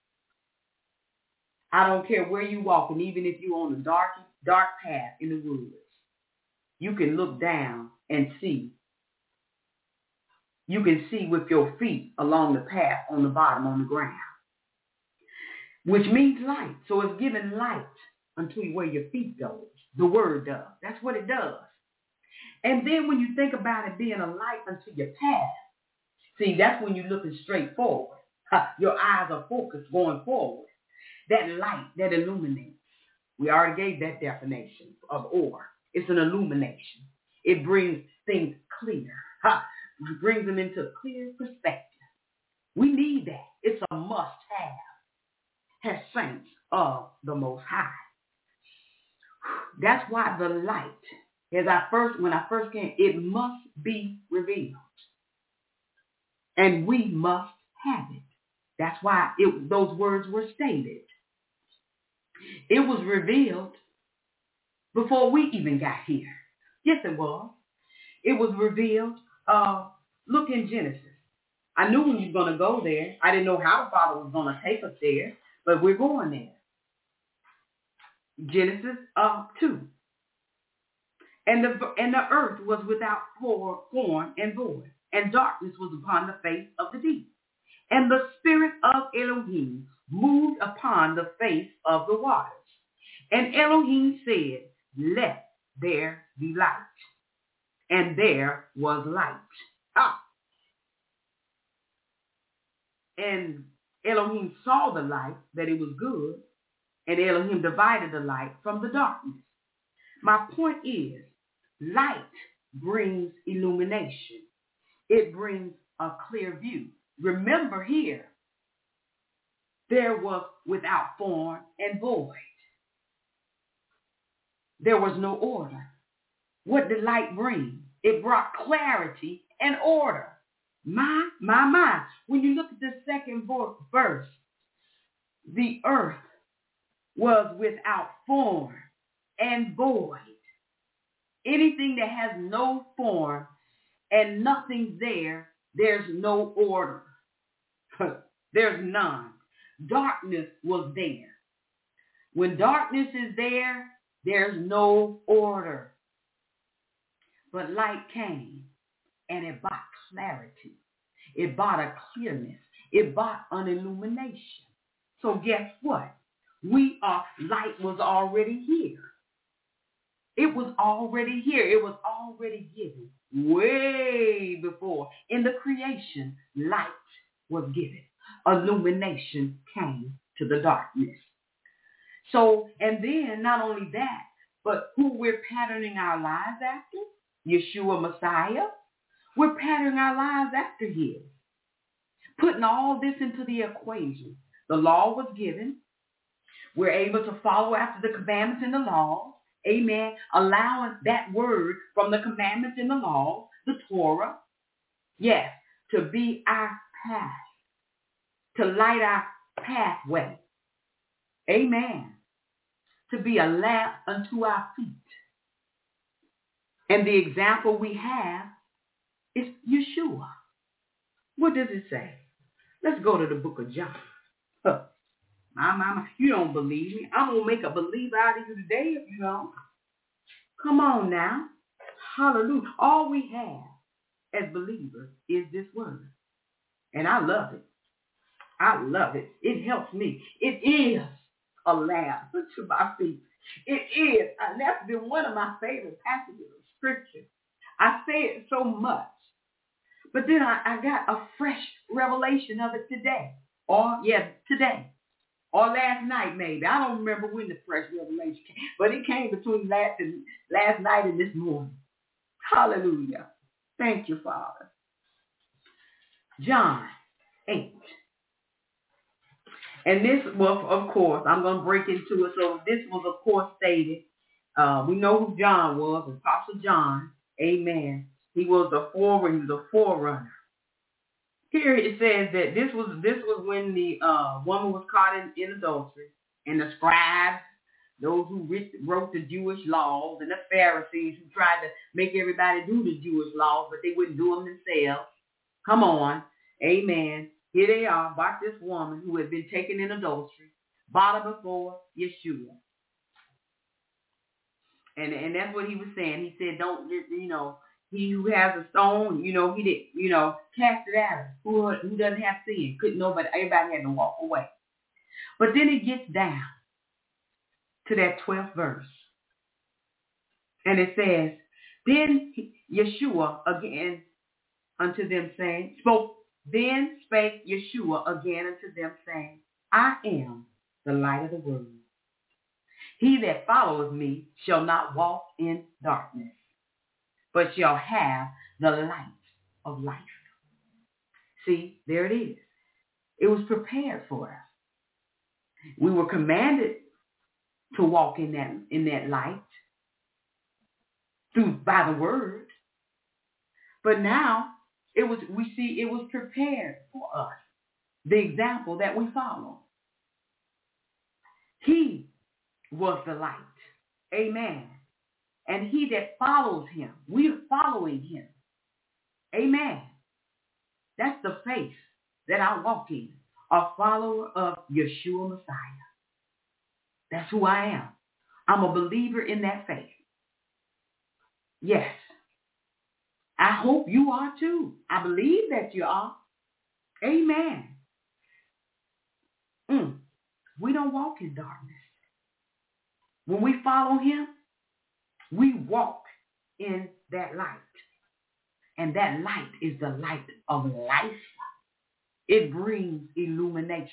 I don't care where you walk, and even if you're on a dark, dark path in the woods, you can look down and see. You can see with your feet along the path on the bottom on the ground, which means light. So it's giving light unto where your feet go. The word does. That's what it does. And then when you think about it being a light unto your path, see, that's when you're looking straight forward. Your eyes are focused going forward. That light that illuminates. We already gave that definition of or. It's an illumination. It brings things clear. It brings them into clear perspective. We need that. It's a must-have as saints of the Most High. That's why the light, as I first, when I first came, it must be revealed. And we must have it. That's why it, those words were stated. It was revealed before we even got here. Yes, it was. It was revealed. Uh, look in Genesis. I knew when you were going to go there. I didn't know how the Father was going to take us there, but we're going there. Genesis uh, two. And the, and the earth was without form and void, and darkness was upon the face of the deep. And the spirit of Elohim moved upon the face of the waters. And Elohim said, let there be light. And there was light. Ah. And Elohim saw the light, that it was good, and Elohim divided the light from the darkness. My point is, light brings illumination. It brings a clear view. Remember here, there was without form and void. There was no order. What did light bring? It brought clarity and order. My, my, my. When you look at the second verse, the earth was without form and void. Anything that has no form and nothing there, there's no order. There's none. Darkness was there. When darkness is there, there's no order. But light came, and it brought clarity. It brought a clearness. It brought an illumination. So guess what? We are, light was already here. It was already here. It was already given way before. In the creation, light was given. Illumination came to the darkness. So, and then not only that, but who we're patterning our lives after, Yeshua Messiah, we're patterning our lives after his. Putting all this into the equation. The law was given. We're able to follow after the commandments and the laws. Amen. Allowing that word from the commandments and the laws, the Torah, yes, to be our path, to light our pathway. Amen. To be a lamp unto our feet. And the example we have is Yeshua. What does it say? Let's go to the book of John. Huh. My, my, my. You don't believe me. I'm going to make a believer out of you today if you don't. Come on now. Hallelujah. All we have as believers is this word. And I love it. I love it. It helps me. It is a lamp to my feet. It is. And that's been one of my favorite passages of scripture. I say it so much. But then I, I got a fresh revelation of it today. Or, yeah, today. Or last night, maybe. I don't remember when the fresh revelation came. But it came between last, and, last night and this morning. Hallelujah. Thank you, Father. John eight. And this was, of course, I'm going to break into it. So this was, of course, stated. Uh, we know who John was, Apostle John. Amen. He was the forerunner. He was the forerunner. Here it says that this was this was when the uh, woman was caught in, in adultery, and the scribes those who wrote the Jewish laws, and the Pharisees who tried to make everybody do the Jewish laws, but they wouldn't do them themselves. Come on. Amen. Here they are, about this woman who had been taken in adultery, brought her before Yeshua. And and that's what he was saying. He said, don't, you know, he who has a stone, you know, he did, you know, cast it at her. Who, who doesn't have sin? Couldn't nobody, everybody had to walk away. But then it gets down to that twelfth verse. And it says, then Yeshua again unto them saying, spoke, then spake Yeshua again unto them saying, I am the light of the world. He that followeth me shall not walk in darkness, but shall have the light of life. See, there it is. It was prepared for us. We were commanded to walk in that in that light through by the word. But now it was we see it was prepared for us. The example that we follow. He was the light. Amen. And he that follows him, we are following him. Amen. That's the faith that I walk in. A follower of Yeshua Messiah. That's who I am. I'm a believer in that faith. Yes. I hope you are too. I believe that you are. Amen. Mm. We don't walk in darkness. When we follow him, we walk in that light. And that light is the light of life. It brings illumination.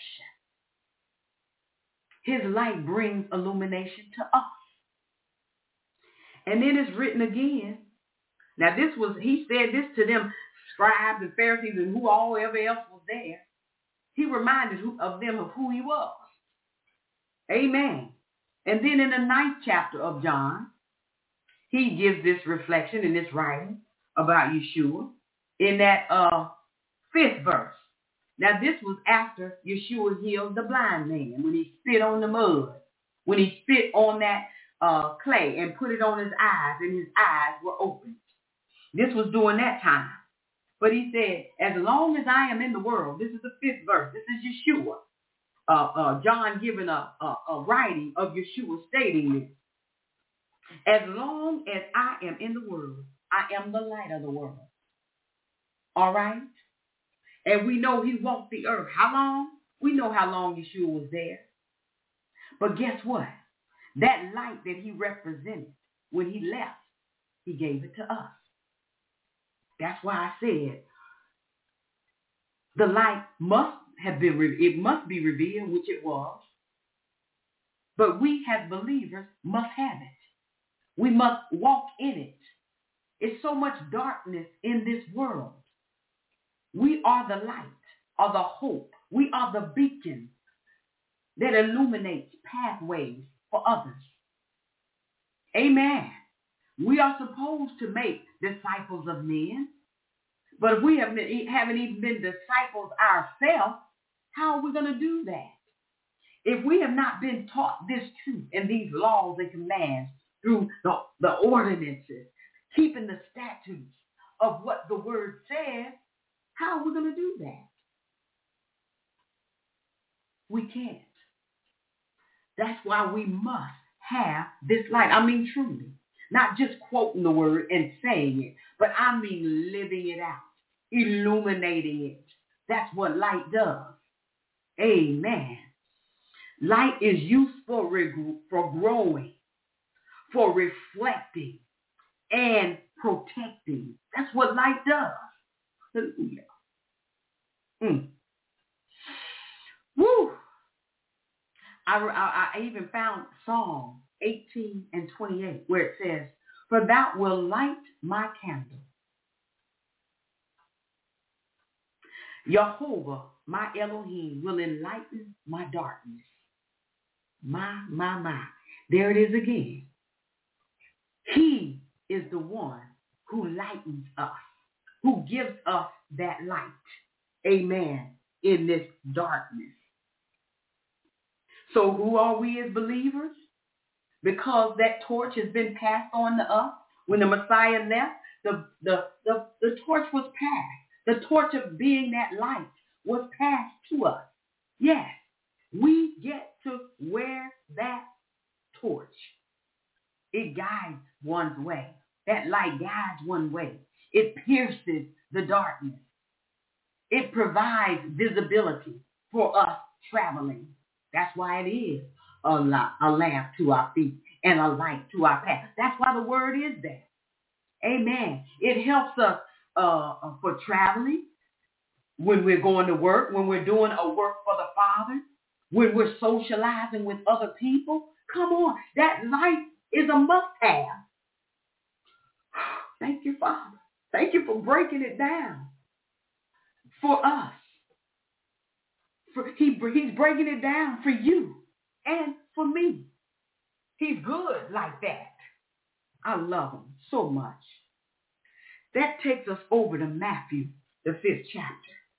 His light brings illumination to us. And then it's written again. Now this was, he said this to them scribes and Pharisees and who all ever else was there. He reminded of them of who he was. Amen. And then in the ninth chapter of John, he gives this reflection in this writing about Yeshua in that uh, fifth verse. Now this was after Yeshua healed the blind man, when he spit on the mud, when he spit on that uh, clay and put it on his eyes, and his eyes were opened. This was during that time. But he said, as long as I am in the world, this is the fifth verse, this is Yeshua. Uh, uh, John giving a, a, a writing of Yeshua stating this. As long as I am in the world, I am the light of the world. All right? And we know he walked the earth. How long? We know how long Yeshua was there. But guess what? That light that he represented, when he left, he gave it to us. That's why I said the light must have been, it must be revealed, which it was. But we as believers must have it. We must walk in it. It's so much darkness in this world. We are the light, or the hope. We are the beacon that illuminates pathways for others. Amen. We are supposed to make disciples of men. But if we have been, haven't even been disciples ourselves, how are we going to do that? If we have not been taught this truth and these laws and commands through the, the ordinances, keeping the statutes of what the word says, how are we going to do that? We can't. That's why we must have this light. I mean, truly. Not just quoting the word and saying it, but I mean living it out, illuminating it. That's what light does. Amen. Light is used for, reg- for growing, for reflecting, and protecting. That's what light does. Hallelujah. Mm. Woo. I, I, I even found Psalm eighteen and twenty-eight where it says, for thou wilt light my candle. Jehovah, my Elohim, will enlighten my darkness. My, my, my. There it is again. He is the one who lightens us, who gives us that light. Amen. In this darkness. So who are we as believers? because that torch has been passed on to us. When the Messiah left, the, the, the, the torch was passed. The torch of being that light was passed to us. Yes, we get to wear that torch. It guides one's way. That light guides one way. It pierces the darkness. It provides visibility for us traveling. That's why it is a, la- a lamp to our feet and a light to our path. That's why the word is there. Amen. It helps us uh, for traveling, when we're going to work, when we're doing a work for the Father, when we're socializing with other people. Come on, that light is a must-have. Thank you, Father. Thank you for breaking it down for us. For, he, he's breaking it down for you and for me. He's good like that. I love him so much. That takes us over to Matthew, the fifth chapter.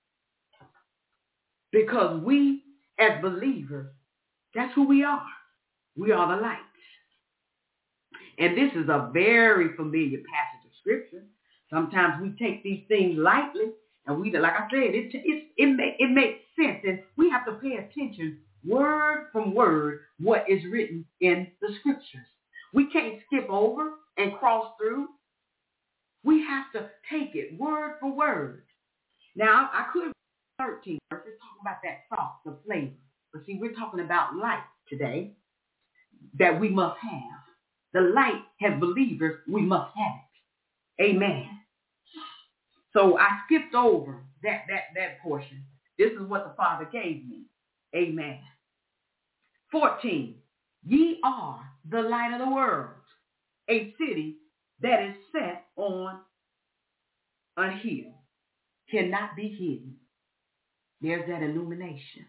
Because we, as believers, that's who we are. We are the light. And this is a very familiar passage of Scripture. Sometimes we take these things lightly, and we, like I said, it it it, make, it makes sense, and we have to pay attention, word from word, what is written in the Scriptures. We can't skip over and cross through. We have to take it word for word. Now, I could thirteen verses talking about that salt, the flavor. But see, we're talking about light today that we must have. The light, as believers, we must have it. Amen. So I skipped over that, that, that portion. This is what the Father gave me. Amen. fourteen. Ye are the light of the world, a city that is set on a hill, cannot be hidden. There's that illumination.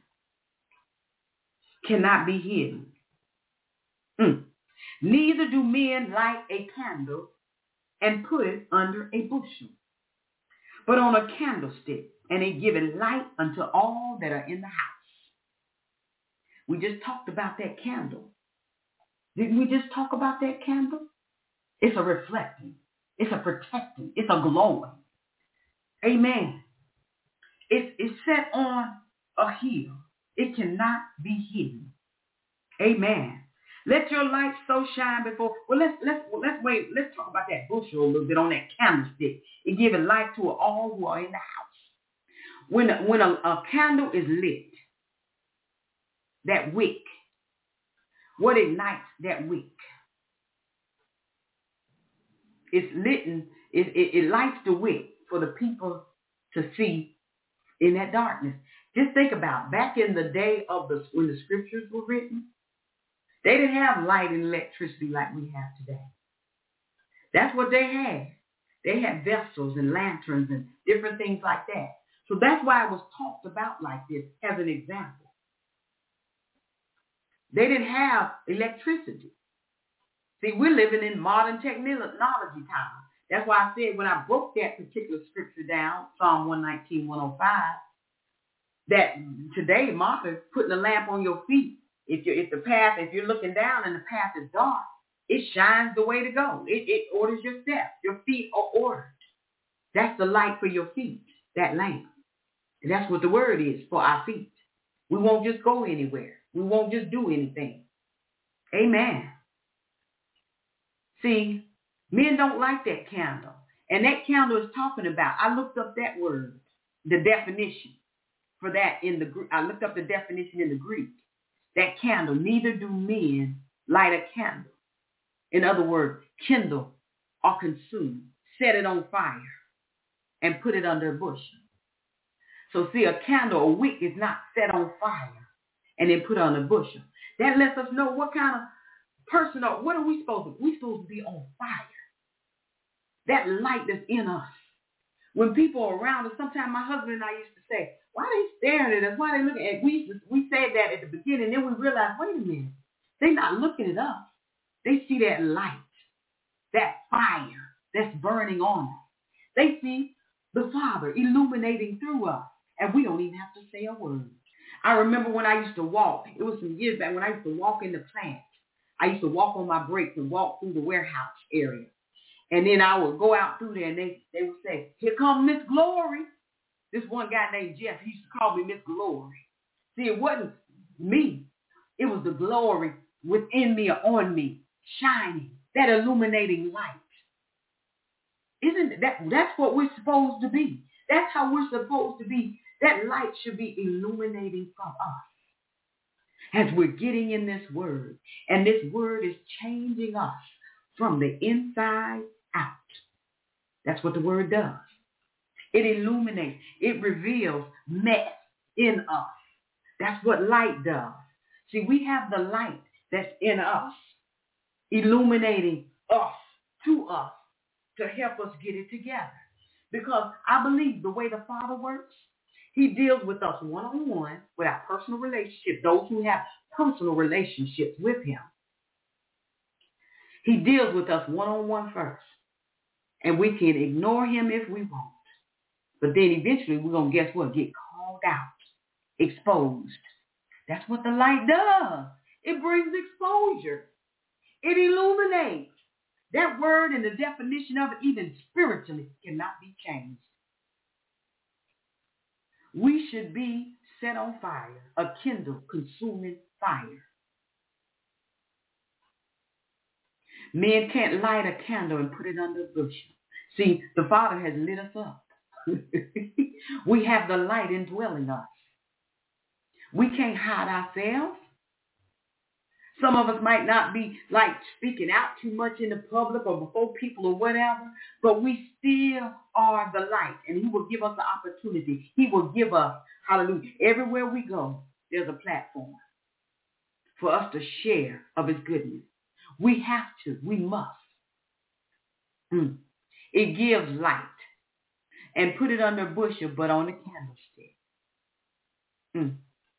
Cannot be hidden. Mm. Neither do men light a candle and put it under a bushel, but on a candlestick, and it giveth light unto all that are in the house. We just talked about that candle. Didn't we just talk about that candle? It's a reflecting. It's a protecting. It's a glowing. Amen. It's, it's set on a hill. It cannot be hidden. Amen. Let your light so shine before. Well, let's let's well, let's wait. Let's talk about that bushel a little bit on that candlestick. It gives light to all who are in the house. When a, when a, a candle is lit, that wick, what ignites that wick? It's lit and it, it, it lights the wick for the people to see in that darkness. Just think about back in the day of the when the scriptures were written. They didn't have light and electricity like we have today. That's what they had. They had vessels and lanterns and different things like that. So that's why it was talked about like this as an example. They didn't have electricity. See, we're living in modern technology time. That's why I said when I broke that particular scripture down, Psalm one nineteen, one oh five, that today, Martha, putting a lamp on your feet. If you if the path, if you're looking down and the path is dark, it shines the way to go. It, it orders your steps. Your feet are ordered. That's the light for your feet, that lamp. And that's what the word is for our feet. We won't just go anywhere. We won't just do anything. Amen. See, men don't like that candle. And that candle is talking about, I looked up that word, the definition for that in the, I looked up the definition in the Greek. That candle, neither do men light a candle. In other words, kindle or consume, set it on fire and put it under a bushel. So see, a candle, a wick is not set on fire and then put on a bushel. That lets us know what kind of person, or what are we supposed to be? We're supposed to be on fire. That light that's in us. When people are around us, sometimes my husband and I used to say, why are they staring at us? Why are they looking at us? We, we said that at the beginning, then we realized, wait a minute. They're not looking at us. They see that light, that fire that's burning on us. They see the Father illuminating through us, and we don't even have to say a word. I remember when I used to walk. It was some years back when I used to walk in the plant. I used to walk on my breaks and walk through the warehouse area. And then I would go out through there and they, they would say, here comes Miss Glory. This one guy named Jeff, he used to call me Miss Glory. See, it wasn't me. It was the glory within me or on me, shining, that illuminating light. Isn't that, that's what we're supposed to be. That's how we're supposed to be. That light should be illuminating from us as we're getting in this word. And this word is changing us from the inside out. That's what the word does. It illuminates. It reveals mess in us. That's what light does. See, we have the light that's in us, illuminating us to us to help us get it together. Because I believe the way the Father works, he deals with us one-on-one with our personal relationship, those who have personal relationships with him. He deals with us one-on-one first. And we can ignore him if we want. But then eventually we're going to, guess what, get called out, exposed. That's what the light does. It brings exposure. It illuminates. That word and the definition of it, even spiritually, cannot be changed. We should be set on fire, a kindle, consuming fire. Men can't light a candle and put it under a bushel. See, the Father has lit us up. We have the light indwelling us. We can't hide ourselves. Some of us might not be like speaking out too much in the public or before people or whatever, but we still are the light, and he will give us the opportunity. He will give us, hallelujah, everywhere we go, there's a platform for us to share of his goodness. We have to. We must. Mm. It gives light. And put it under a bushel, but on the candlestick. Mm.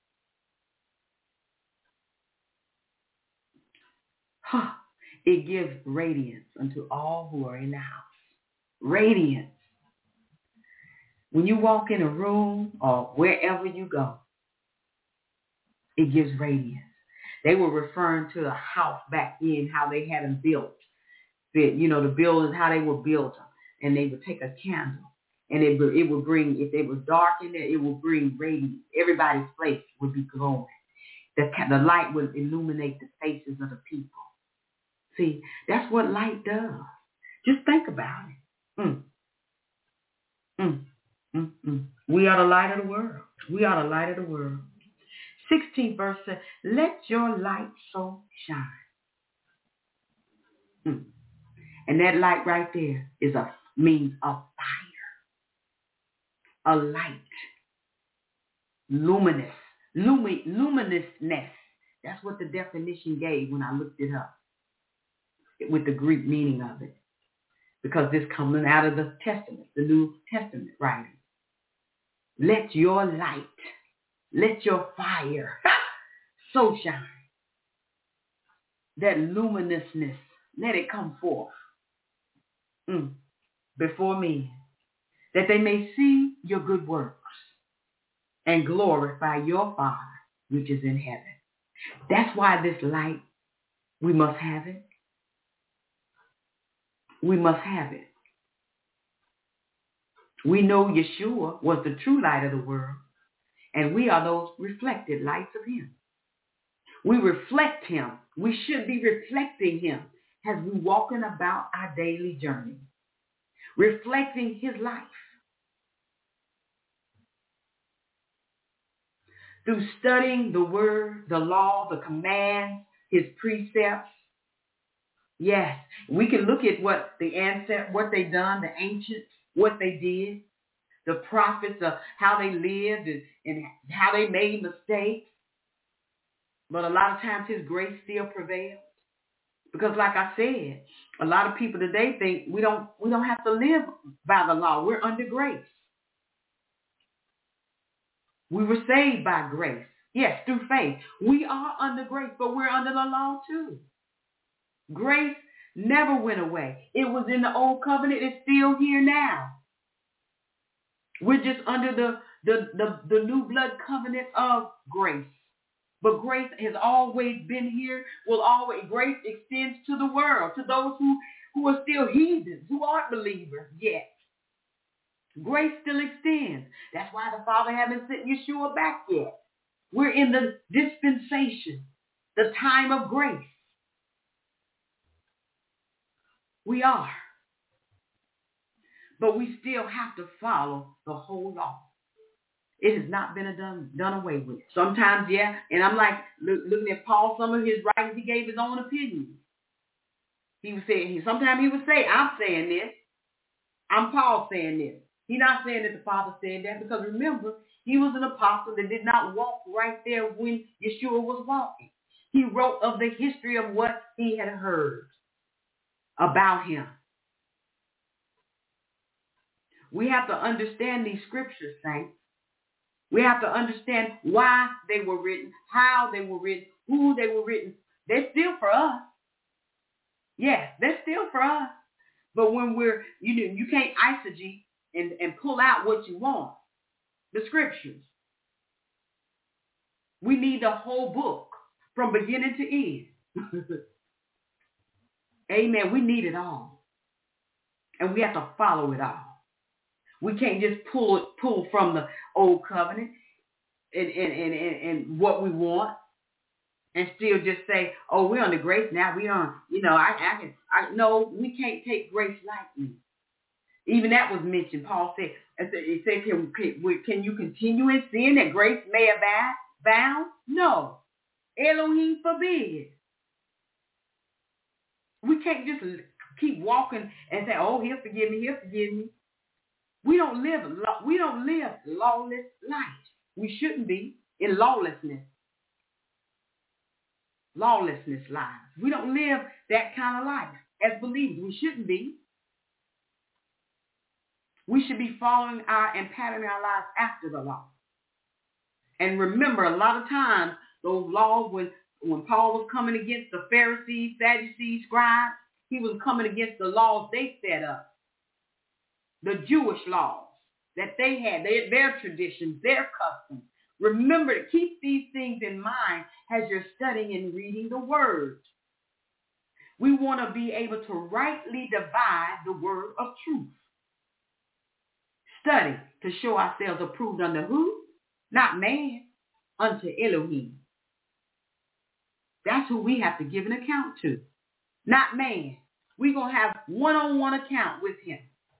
Huh. It gives radiance unto all who are in the house. Radiance. When you walk in a room or wherever you go, it gives radiance. They were referring to a house back then, how they had them built. You know, the buildings, how they were built. And they would take a candle. And it, it would bring, if it was dark in there, it would bring radiance. Everybody's face would be glowing. The, the light would illuminate the faces of the people. See, that's what light does. Just think about it. Mm. Mm. Mm. Mm. We are the light of the world. We are the light of the world. sixteenth verse says, let your light so shine. Mm. And that light right there is a means of fire. A light, luminous, lumi, luminousness. That's what the definition gave when I looked it up with the Greek meaning of it. Because this coming out of the Testament, the New Testament writing. Let your light, let your fire so shine. That luminousness, let it come forth mm, before men. That they may see your good works and glorify your Father which is in heaven. That's why this light, we must have it. We must have it. We know Yeshua was the true light of the world, and we are those reflected lights of him. We reflect him. We should be reflecting him as we walking about our daily journey, reflecting his life. Through studying the word, the law, the commands, his precepts. Yes, we can look at what the ancestors, what they done, the ancients, what they did, the prophets, of how they lived and, and how they made mistakes. But a lot of times his grace still prevails. Because like I said, a lot of people today think we don't we don't have to live by the law. We're under grace. We were saved by grace. Yes, through faith. We are under grace, but we're under the law too. Grace never went away. It was in the old covenant. It's still here now. We're just under the, the, the, the new blood covenant of grace. But grace has always been here, will always, grace extends to the world, to those who, who are still heathens, who aren't believers yet. Grace still extends. That's why the Father hasn't sent Yeshua back yet. We're in the dispensation, the time of grace. We are. But we still have to follow the whole law. It has not been done, done away with. Sometimes, yeah, and I'm like, look, looking at Paul, some of his writings, he gave his own opinion. He was saying, he, sometimes he would say, I'm saying this. I'm Paul saying this. He's not saying that the Father said that, because remember, he was an apostle that did not walk right there when Yeshua was walking. He wrote of the history of what he had heard about him. We have to understand these scriptures, saints. We have to understand why they were written, how they were written, who they were written. They're still for us. Yes, they're still for us. But when we're, you know, you can't eisegete and, and pull out what you want. The scriptures. We need the whole book from beginning to end. Amen. We need it all. And we have to follow it all. We can't just pull it, pull from the old covenant and, and, and, and, and what we want and still just say, oh, we're under grace now. We on, you know, I, I can, I no, we can't take grace lightly. Even that was mentioned. Paul said, it said, can, can, can you continue in sin that grace may abound? No. Elohim forbid. We can't just keep walking and say, oh, he'll forgive me, he'll forgive me. We don't live we don't live lawless lives. We shouldn't be in lawlessness. Lawlessness lives. We don't live that kind of life as believers. We shouldn't be. We should be following our and patterning our lives after the law. And remember, a lot of times those laws, when when Paul was coming against the Pharisees, Sadducees, scribes, he was coming against the laws they set up. The Jewish laws that they had, their, their traditions, their customs. Remember to keep these things in mind as you're studying and reading the word. We want to be able to rightly divide the word of truth. Study to show ourselves approved unto who? Not man, unto Elohim. That's who we have to give an account to. Not man. We're going to have one-on-one account with him.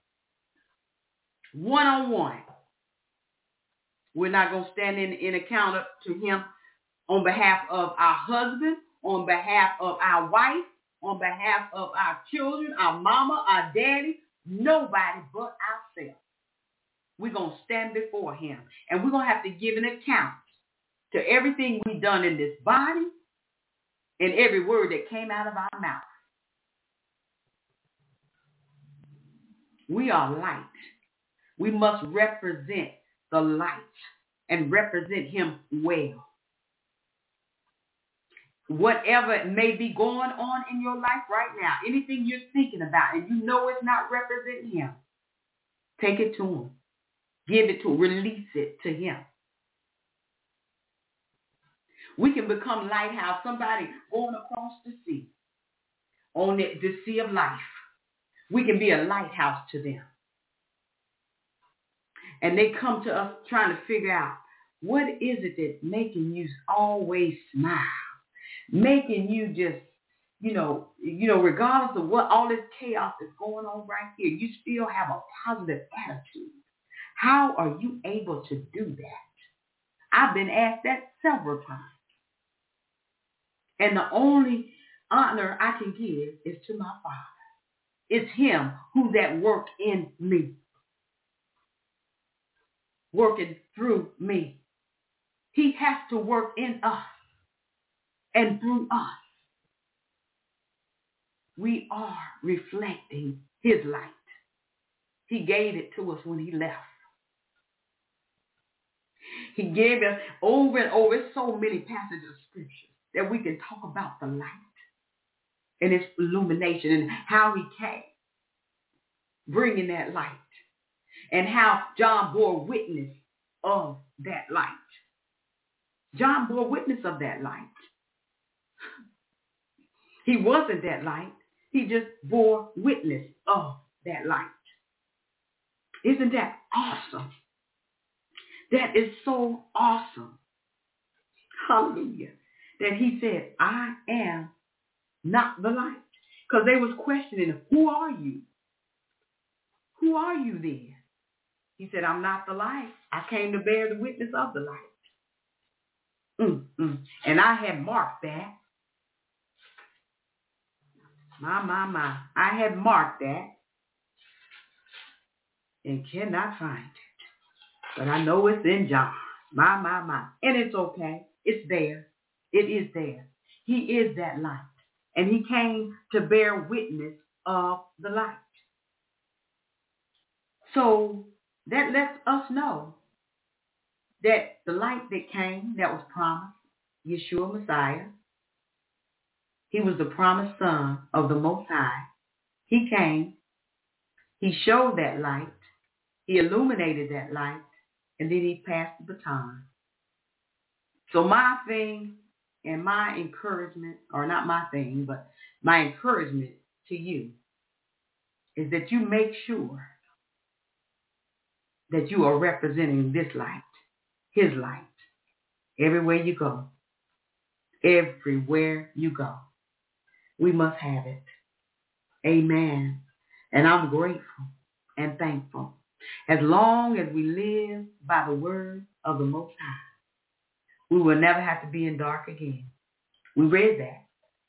One-on-one. We're not going to stand in, in account to him on behalf of our husband, on behalf of our wife, on behalf of our children, our mama, our daddy, nobody but ourselves. We're going to stand before him, and we're going to have to give an account to everything we've done in this body and every word that came out of our mouth. We are light. We must represent the light and represent him well. Whatever may be going on in your life right now, anything you're thinking about and you know it's not representing him, take it to him. Give it to him. Release it to him. We can become lighthouse, somebody going across the sea, on the, the sea of life. We can be a lighthouse to them. And they come to us trying to figure out, what is it that's making you always smile? Making you just, you know, you know, regardless of what all this chaos is going on right here, you still have a positive attitude. How are you able to do that? I've been asked that several times. And the only honor I can give is to my Father. It's him who's at work in me. Working through me. He has to work in us and through us. We are reflecting his light. He gave it to us when he left. He gave us over and over so many passages of scripture that we can talk about the light and its illumination and how he came, bringing that light, and how John bore witness of that light. John bore witness of that light. He wasn't that light. He just bore witness of that light. Isn't that awesome? That is so awesome. Hallelujah. That he said, I am not the light. Because they was questioning, who are you? Who are you then? He said, I'm not the light. I came to bear the witness of the light. Mm, mm. And I had marked that. My, my, my. I had marked that and cannot find it. But I know it's in John. My, my, my. And it's okay. It's there. It is there. He is that light. And he came to bear witness of the light. So that lets us know that the light that came, that was promised, Yeshua Messiah, he was the promised son of the Most High. He came. He showed that light. He illuminated that light. And then he passed the baton. So my thing and my encouragement, or not my thing, but my encouragement to you is that you make sure that you are representing this light, his light, everywhere you go. Everywhere you go. We must have it. Amen. And I'm grateful and thankful. As long as we live by the word of the Most High, we will never have to be in dark again. We read that.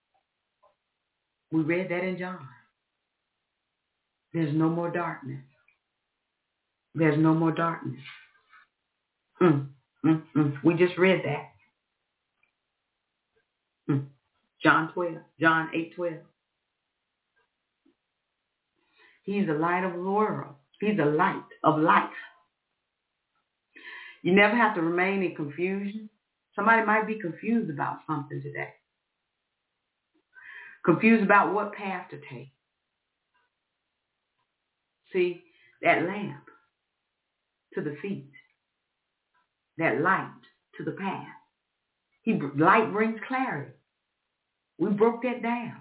We read that in John. There's no more darkness. There's no more darkness. Mm, mm, mm. We just read that. Mm. John twelve, John eight twelve. He's the light of the world. He's the light of life. You never have to remain in confusion. Somebody might be confused about something today. Confused about what path to take. See, that lamp to the feet, that light to the path. He, light brings clarity. We broke that down.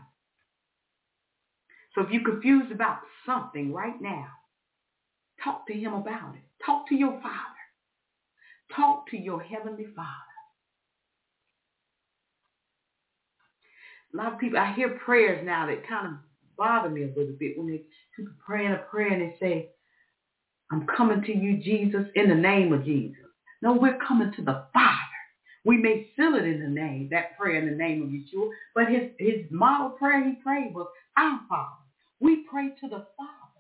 So if you're confused about something right now, talk to him about it. Talk to your Father. Talk to your Heavenly Father. A lot of people, I hear prayers now that kind of bother me a little bit when they people praying a prayer and they say, I'm coming to you, Jesus, in the name of Jesus. No, we're coming to the Father. We may seal it in the name, that prayer in the name of Yeshua, but his, his model prayer he prayed was, our Father. We pray to the Father.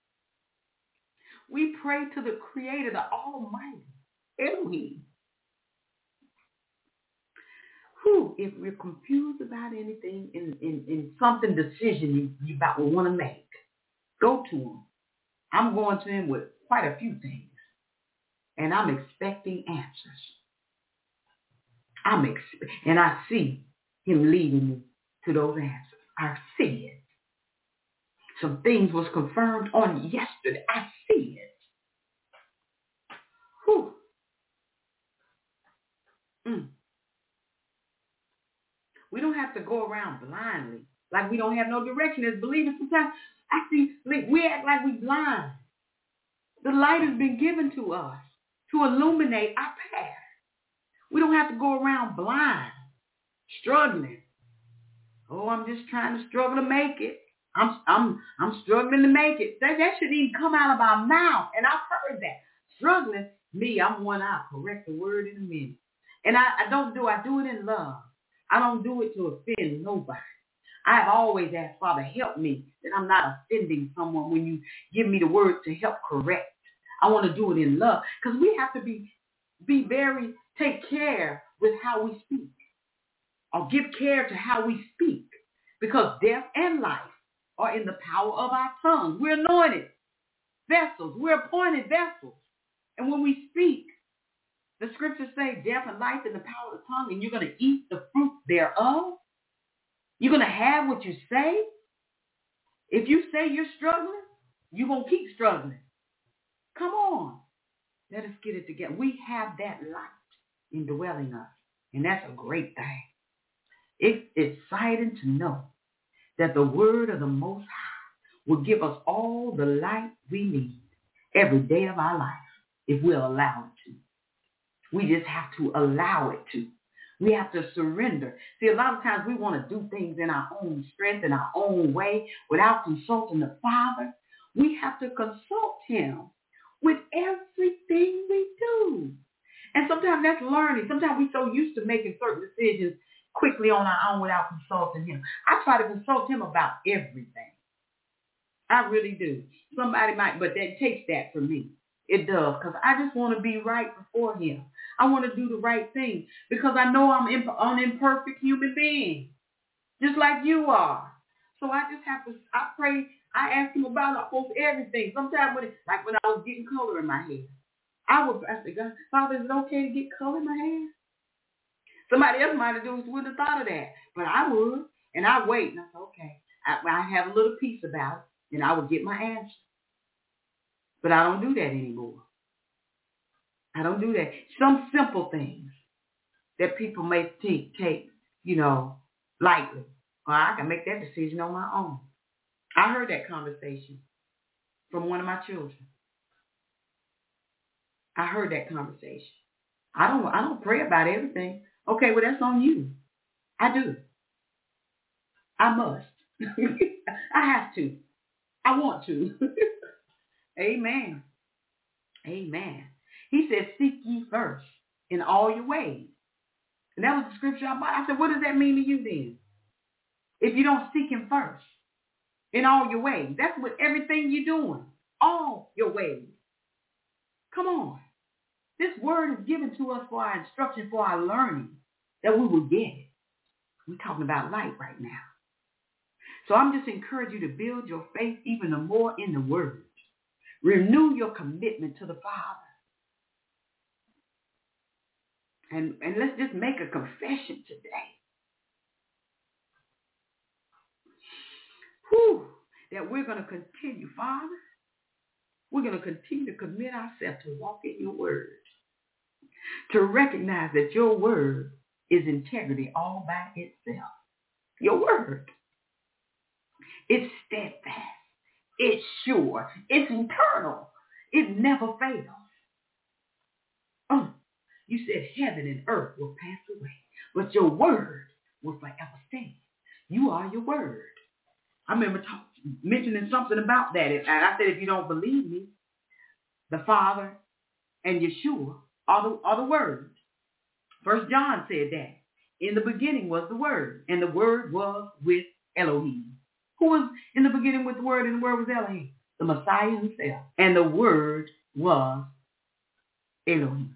We pray to the Creator, the Almighty, Elohim. Whew, if we're confused about anything in, in, in something decision you, you about to want to make, go to him. I'm going to him with quite a few things, and I'm expecting answers. I'm expe- and I see him leading me to those answers. I see it. Some things was confirmed on yesterday. I see it. Whew. Mm. We don't have to go around blindly, like we don't have no direction. As believers, sometimes I see we act like we blind. The light has been given to us to illuminate our path. We don't have to go around blind, struggling. Oh, I'm just trying to struggle to make it. I'm I'm I'm struggling to make it. That, that shouldn't even come out of our mouth. And I've heard that. Struggling, me, I'm one, I'll correct the word in a minute. And I, I don't do, I do it in love. I don't do it to offend nobody. I've always asked, Father, help me that I'm not offending someone when you give me the word to help correct. I want to do it in love because we have to be, be very, take care with how we speak or give care to how we speak because death and life are in the power of our tongue. We're anointed vessels. We're appointed vessels. And when we speak, the scriptures say death and life in the power of the tongue, and you're going to eat the fruit thereof. You're going to have what you say. If you say you're struggling, you're going to keep struggling. Come on. Let us get it together. We have that light indwelling us. And that's a great thing. It's exciting to know that the word of the Most High will give us all the light we need every day of our life if we'll allow it to. We just have to allow it to. We have to surrender. See, a lot of times we want to do things in our own strength, in our own way, without consulting the Father. We have to consult him with everything we do. And sometimes that's learning. Sometimes we're so used to making certain decisions quickly on our own without consulting him. I try to consult him about everything. I really do. Somebody might, but that takes that from me. It does, because I just want to be right before him. I want to do the right thing because I know I'm imp- an imperfect human being, just like you are. So I just have to, I pray, I ask him about almost everything. Sometimes, when it, like when I was getting color in my hair, I would ask God, Father, is it okay to get color in my hair? Somebody else might have do, wouldn't have thought of that, but I would, and I wait, and I said, okay, I, I have a little peace about it, and I would get my answer. But I don't do that anymore. I don't do that. Some simple things that people may take, take, you know, lightly. Or I can make that decision on my own. I heard that conversation from one of my children. I heard that conversation. I don't I don't pray about everything. Okay, well, that's on you. I do. I must. I have to. I want to. Amen. Amen. He said, seek ye first in all your ways. And that was the scripture I bought. I said, what does that mean to you then? If you don't seek him first in all your ways. That's what everything you're doing. All your ways. Come on. This word is given to us for our instruction, for our learning, that we will get it. We're talking about light right now. So I'm just encouraging you to build your faith even more in the word. Renew your commitment to the Father. And, and let's just make a confession today. Whew, that we're going to continue, Father. We're going to continue to commit ourselves to walk in your word. To recognize that your word is integrity all by itself. Your word. It's steadfast. It's sure. It's eternal. It never fails. Oh, you said heaven and earth will pass away, but your word will forever stand. You are your word. I remember talk, mentioning something about that. And I said, if you don't believe me, the Father and Yeshua are the, are the Word. First John said that. In the beginning was the Word, and the Word was with Elohim. Who was in the beginning with the Word, and the Word was Elohim? The Messiah himself. And the Word was Elohim.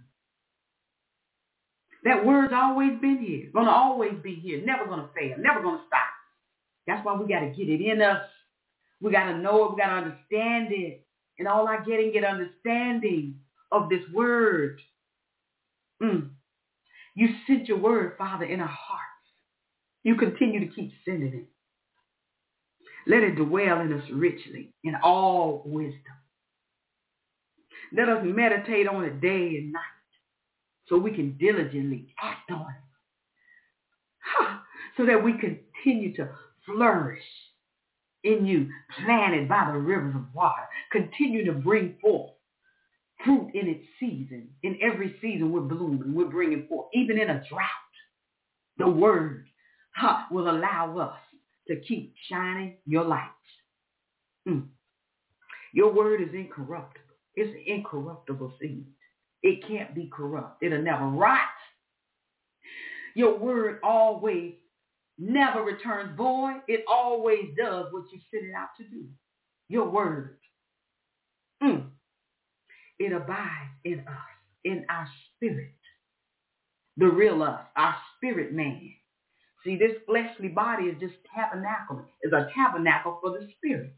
That word's always been here. Going to always be here. Never going to fail. Never going to stop. That's why we got to get it in us. We got to know it. We got to understand it. And all I get and get understanding of this word. Mm. You sent your word, Father, in our hearts. You continue to keep sending it. Let it dwell in us richly in all wisdom. Let us meditate on it day and night so we can diligently act on it. Huh. So that we continue to flourish in you, planted by the rivers of water. Continue to bring forth fruit in its season. In every season we're blooming, we're bringing forth. Even in a drought, the word huh, will allow us to keep shining your lights. Mm. Your word is incorruptible. It's an incorruptible seed. It can't be corrupt. It'll never rot. Your word always never returns void. It always does what you sent it out to do. Your word. Mm. It abides in us, in our spirit. The real us, our spirit man. See, this fleshly body is just tabernacle. It's a tabernacle for the spirit.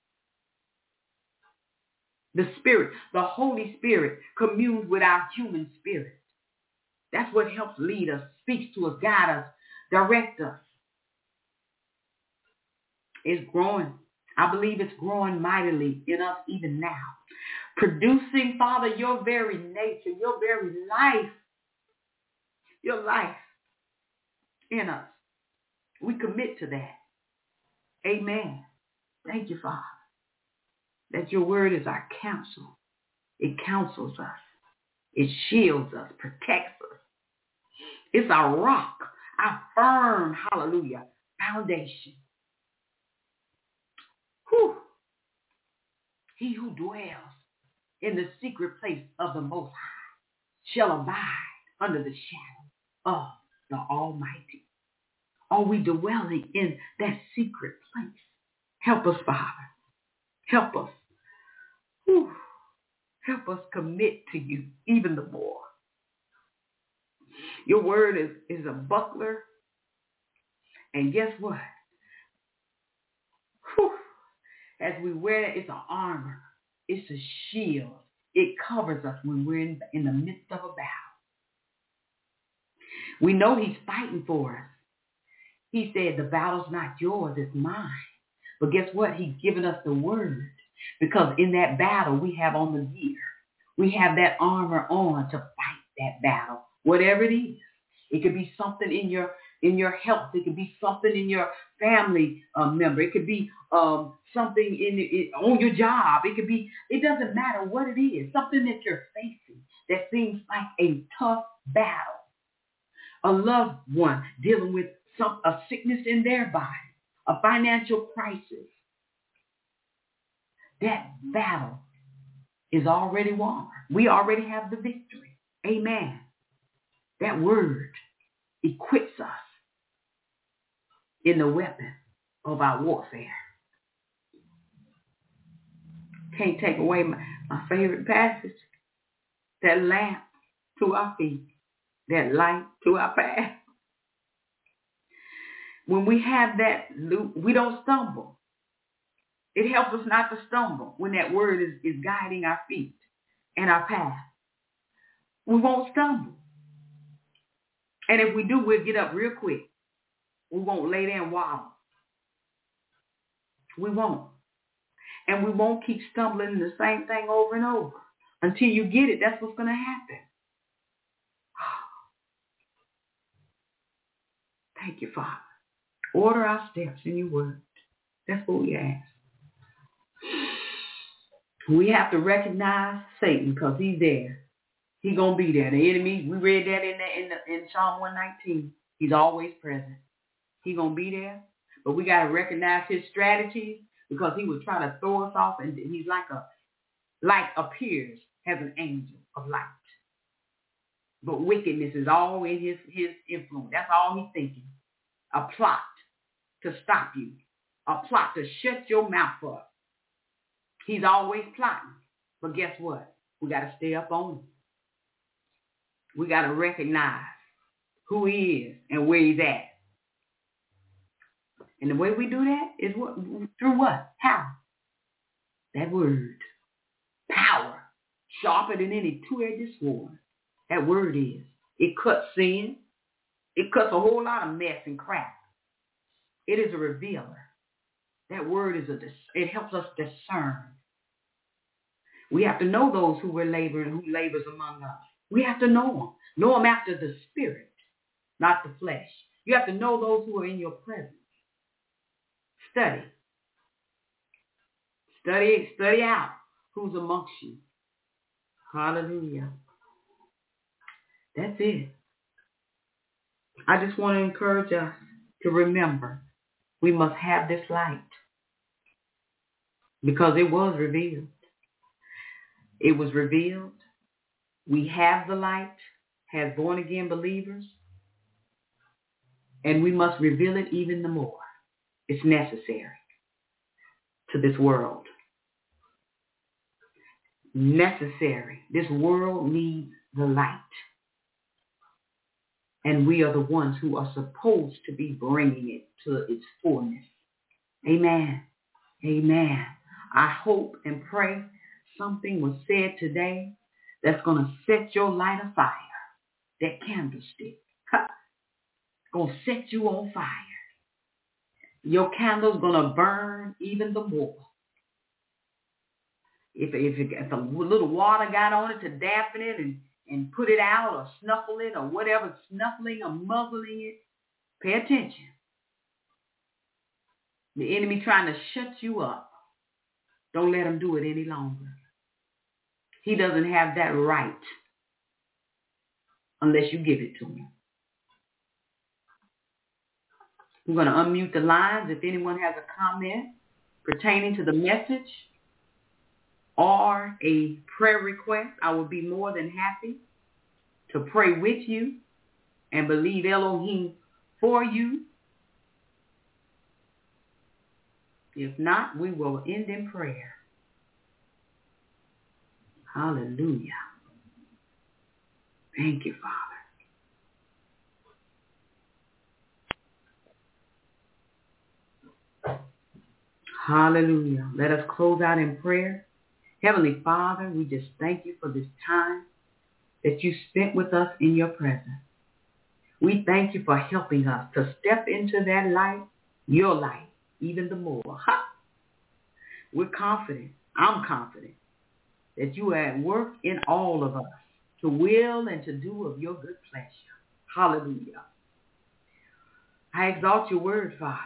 The spirit, the Holy Spirit communes with our human spirit. That's what helps lead us, speaks to us, guide us, direct us. It's growing. I believe it's growing mightily in us even now. Producing, Father, your very nature, your very life. Your life. in us. We commit to that. Amen. Thank you, Father, that your word is our counsel. It counsels us. It shields us, protects us. It's our rock, our firm, hallelujah, foundation. Whew. He who dwells in the secret place of the Most High shall abide under the shadow of the Almighty. Are we dwelling in that secret place? Help us, Father. Help us. Whew. Help us commit to you even the more. Your word is, is a buckler. And guess what? Whew. As we wear it, it's an armor. It's a shield. It covers us when we're in, in the midst of a battle. We know he's fighting for us. He said the battle's not yours, it's mine. But guess what? He's given us the word. Because in that battle, we have on the gear. We have that armor on to fight that battle. Whatever it is. It could be something in your in your health. It could be something in your family uh, member. It could be um, something in, in on your job. It could be, it doesn't matter what it is. Something that you're facing that seems like a tough battle. A loved one dealing with some a sickness in their body. A financial crisis. That battle is already won. We already have the victory. Amen. That word equips us in the weapon of our warfare. Can't take away my, my favorite passage. That lamp to our feet. That light to our path. When we have that, we don't stumble. It helps us not to stumble when that word is, is guiding our feet and our path. We won't stumble. And if we do, we'll get up real quick. We won't lay there and waddle. We won't. And we won't keep stumbling in the same thing over and over. Until you get it, that's what's going to happen. Thank you, Father. Order our steps in your word. That's what we ask. We have to recognize Satan because he's there. He's going to be there. The enemy, we read that in the, in, the, in Psalm one nineteen. He's always present. He's going to be there. But we got to recognize his strategies because he would try to throw us off. And he's like a, light appears as an angel of light. But wickedness is all in his, his influence. That's all he's thinking. A plot to stop you. A plot to shut your mouth up. He's always plotting. But guess what? We got to stay up on him. We got to recognize who he is and where he's at. And the way we do that is what, through what? How? That word. Power. Sharper than any two-edged sword. That word is. It cuts sin. It cuts a whole lot of mess and crap. It is a revealer. That word is a, it helps us discern. We have to know those who were laboring, who labors among us. We have to know them. Know them after the spirit, not the flesh. You have to know those who are in your presence. Study. Study, study out who's amongst you. Hallelujah. That's it. I just want to encourage us to remember we must have this light because it was revealed. It was revealed. We have the light as born-again believers, and we must reveal it even the more. It's necessary to this world. Necessary. This world needs the light. And we are the ones who are supposed to be bringing it to its fullness. Amen. Amen. I hope and pray something was said today that's going to set your light afire. That candlestick. Going to set you on fire. Your candle's going to burn even the more. If, if, if a little water got on it to dampen it and, and put it out or snuffle it or whatever, snuffling or muzzling it, Pay attention. The enemy trying to shut you up. Don't let him do it any longer. He doesn't have that right unless you give it to him. We're going to unmute the lines. If anyone has a comment pertaining to the message or a prayer request, I will be more than happy to pray with you and believe Elohim for you. If not, we will end in prayer. Hallelujah. Thank you, Father. Hallelujah. Let us close out in prayer. Heavenly Father, we just thank you for this time that you spent with us in your presence. We thank you for helping us to step into that light, your light, even the more. Ha! We're confident, I'm confident, that you are at work in all of us to will and to do of your good pleasure. Hallelujah. I exalt your word, Father.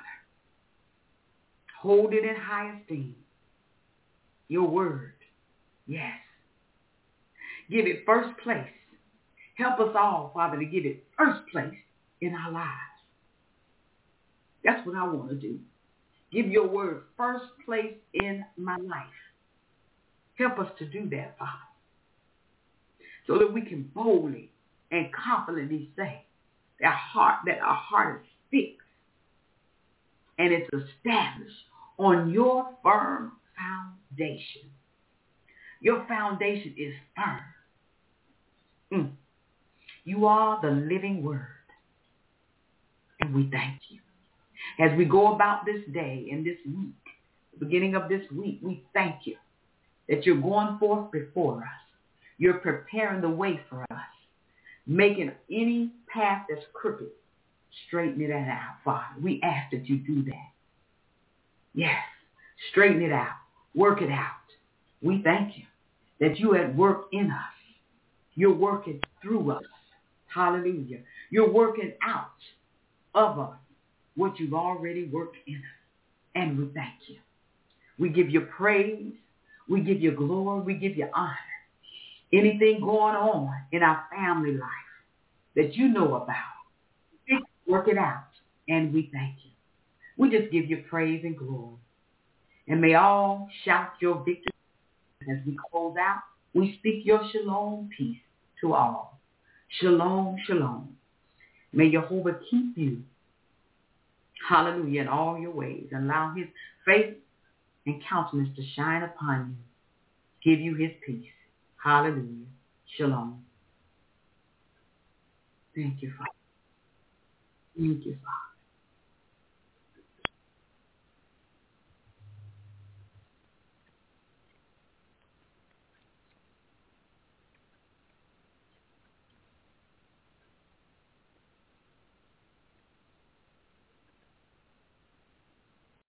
Hold it in high esteem. Your word, yes. Give it first place. Help us all, Father, to give it first place in our lives. That's what I want to do. Give your word first place in my life. Help us to do that, Father, so that we can boldly and confidently say that heart, that our heart is fixed and it's established on your firm foundation. Your foundation is firm. Mm. You are the living word. And we thank you. As we go about this day and this week, the beginning of this week, we thank you that you're going forth before us. You're preparing the way for us, making any path that's crooked, straighten it out, Father. We ask that you do that. Yes, straighten it out, work it out. We thank you that you at work in us. You're working through us. Hallelujah. You're working out of us what you've already worked in us. And we thank you. We give you praise. We give you glory. We give you honor. Anything going on in our family life that you know about, work it out. And we thank you. We just give you praise and glory. And may all shout your victory as we close out. We speak your shalom peace to all. Shalom, shalom. May Jehovah keep you, hallelujah, in all your ways. Allow his faith and countenance to shine upon you. Give you his peace. Hallelujah. Shalom. Thank you, Father. Thank you, Father.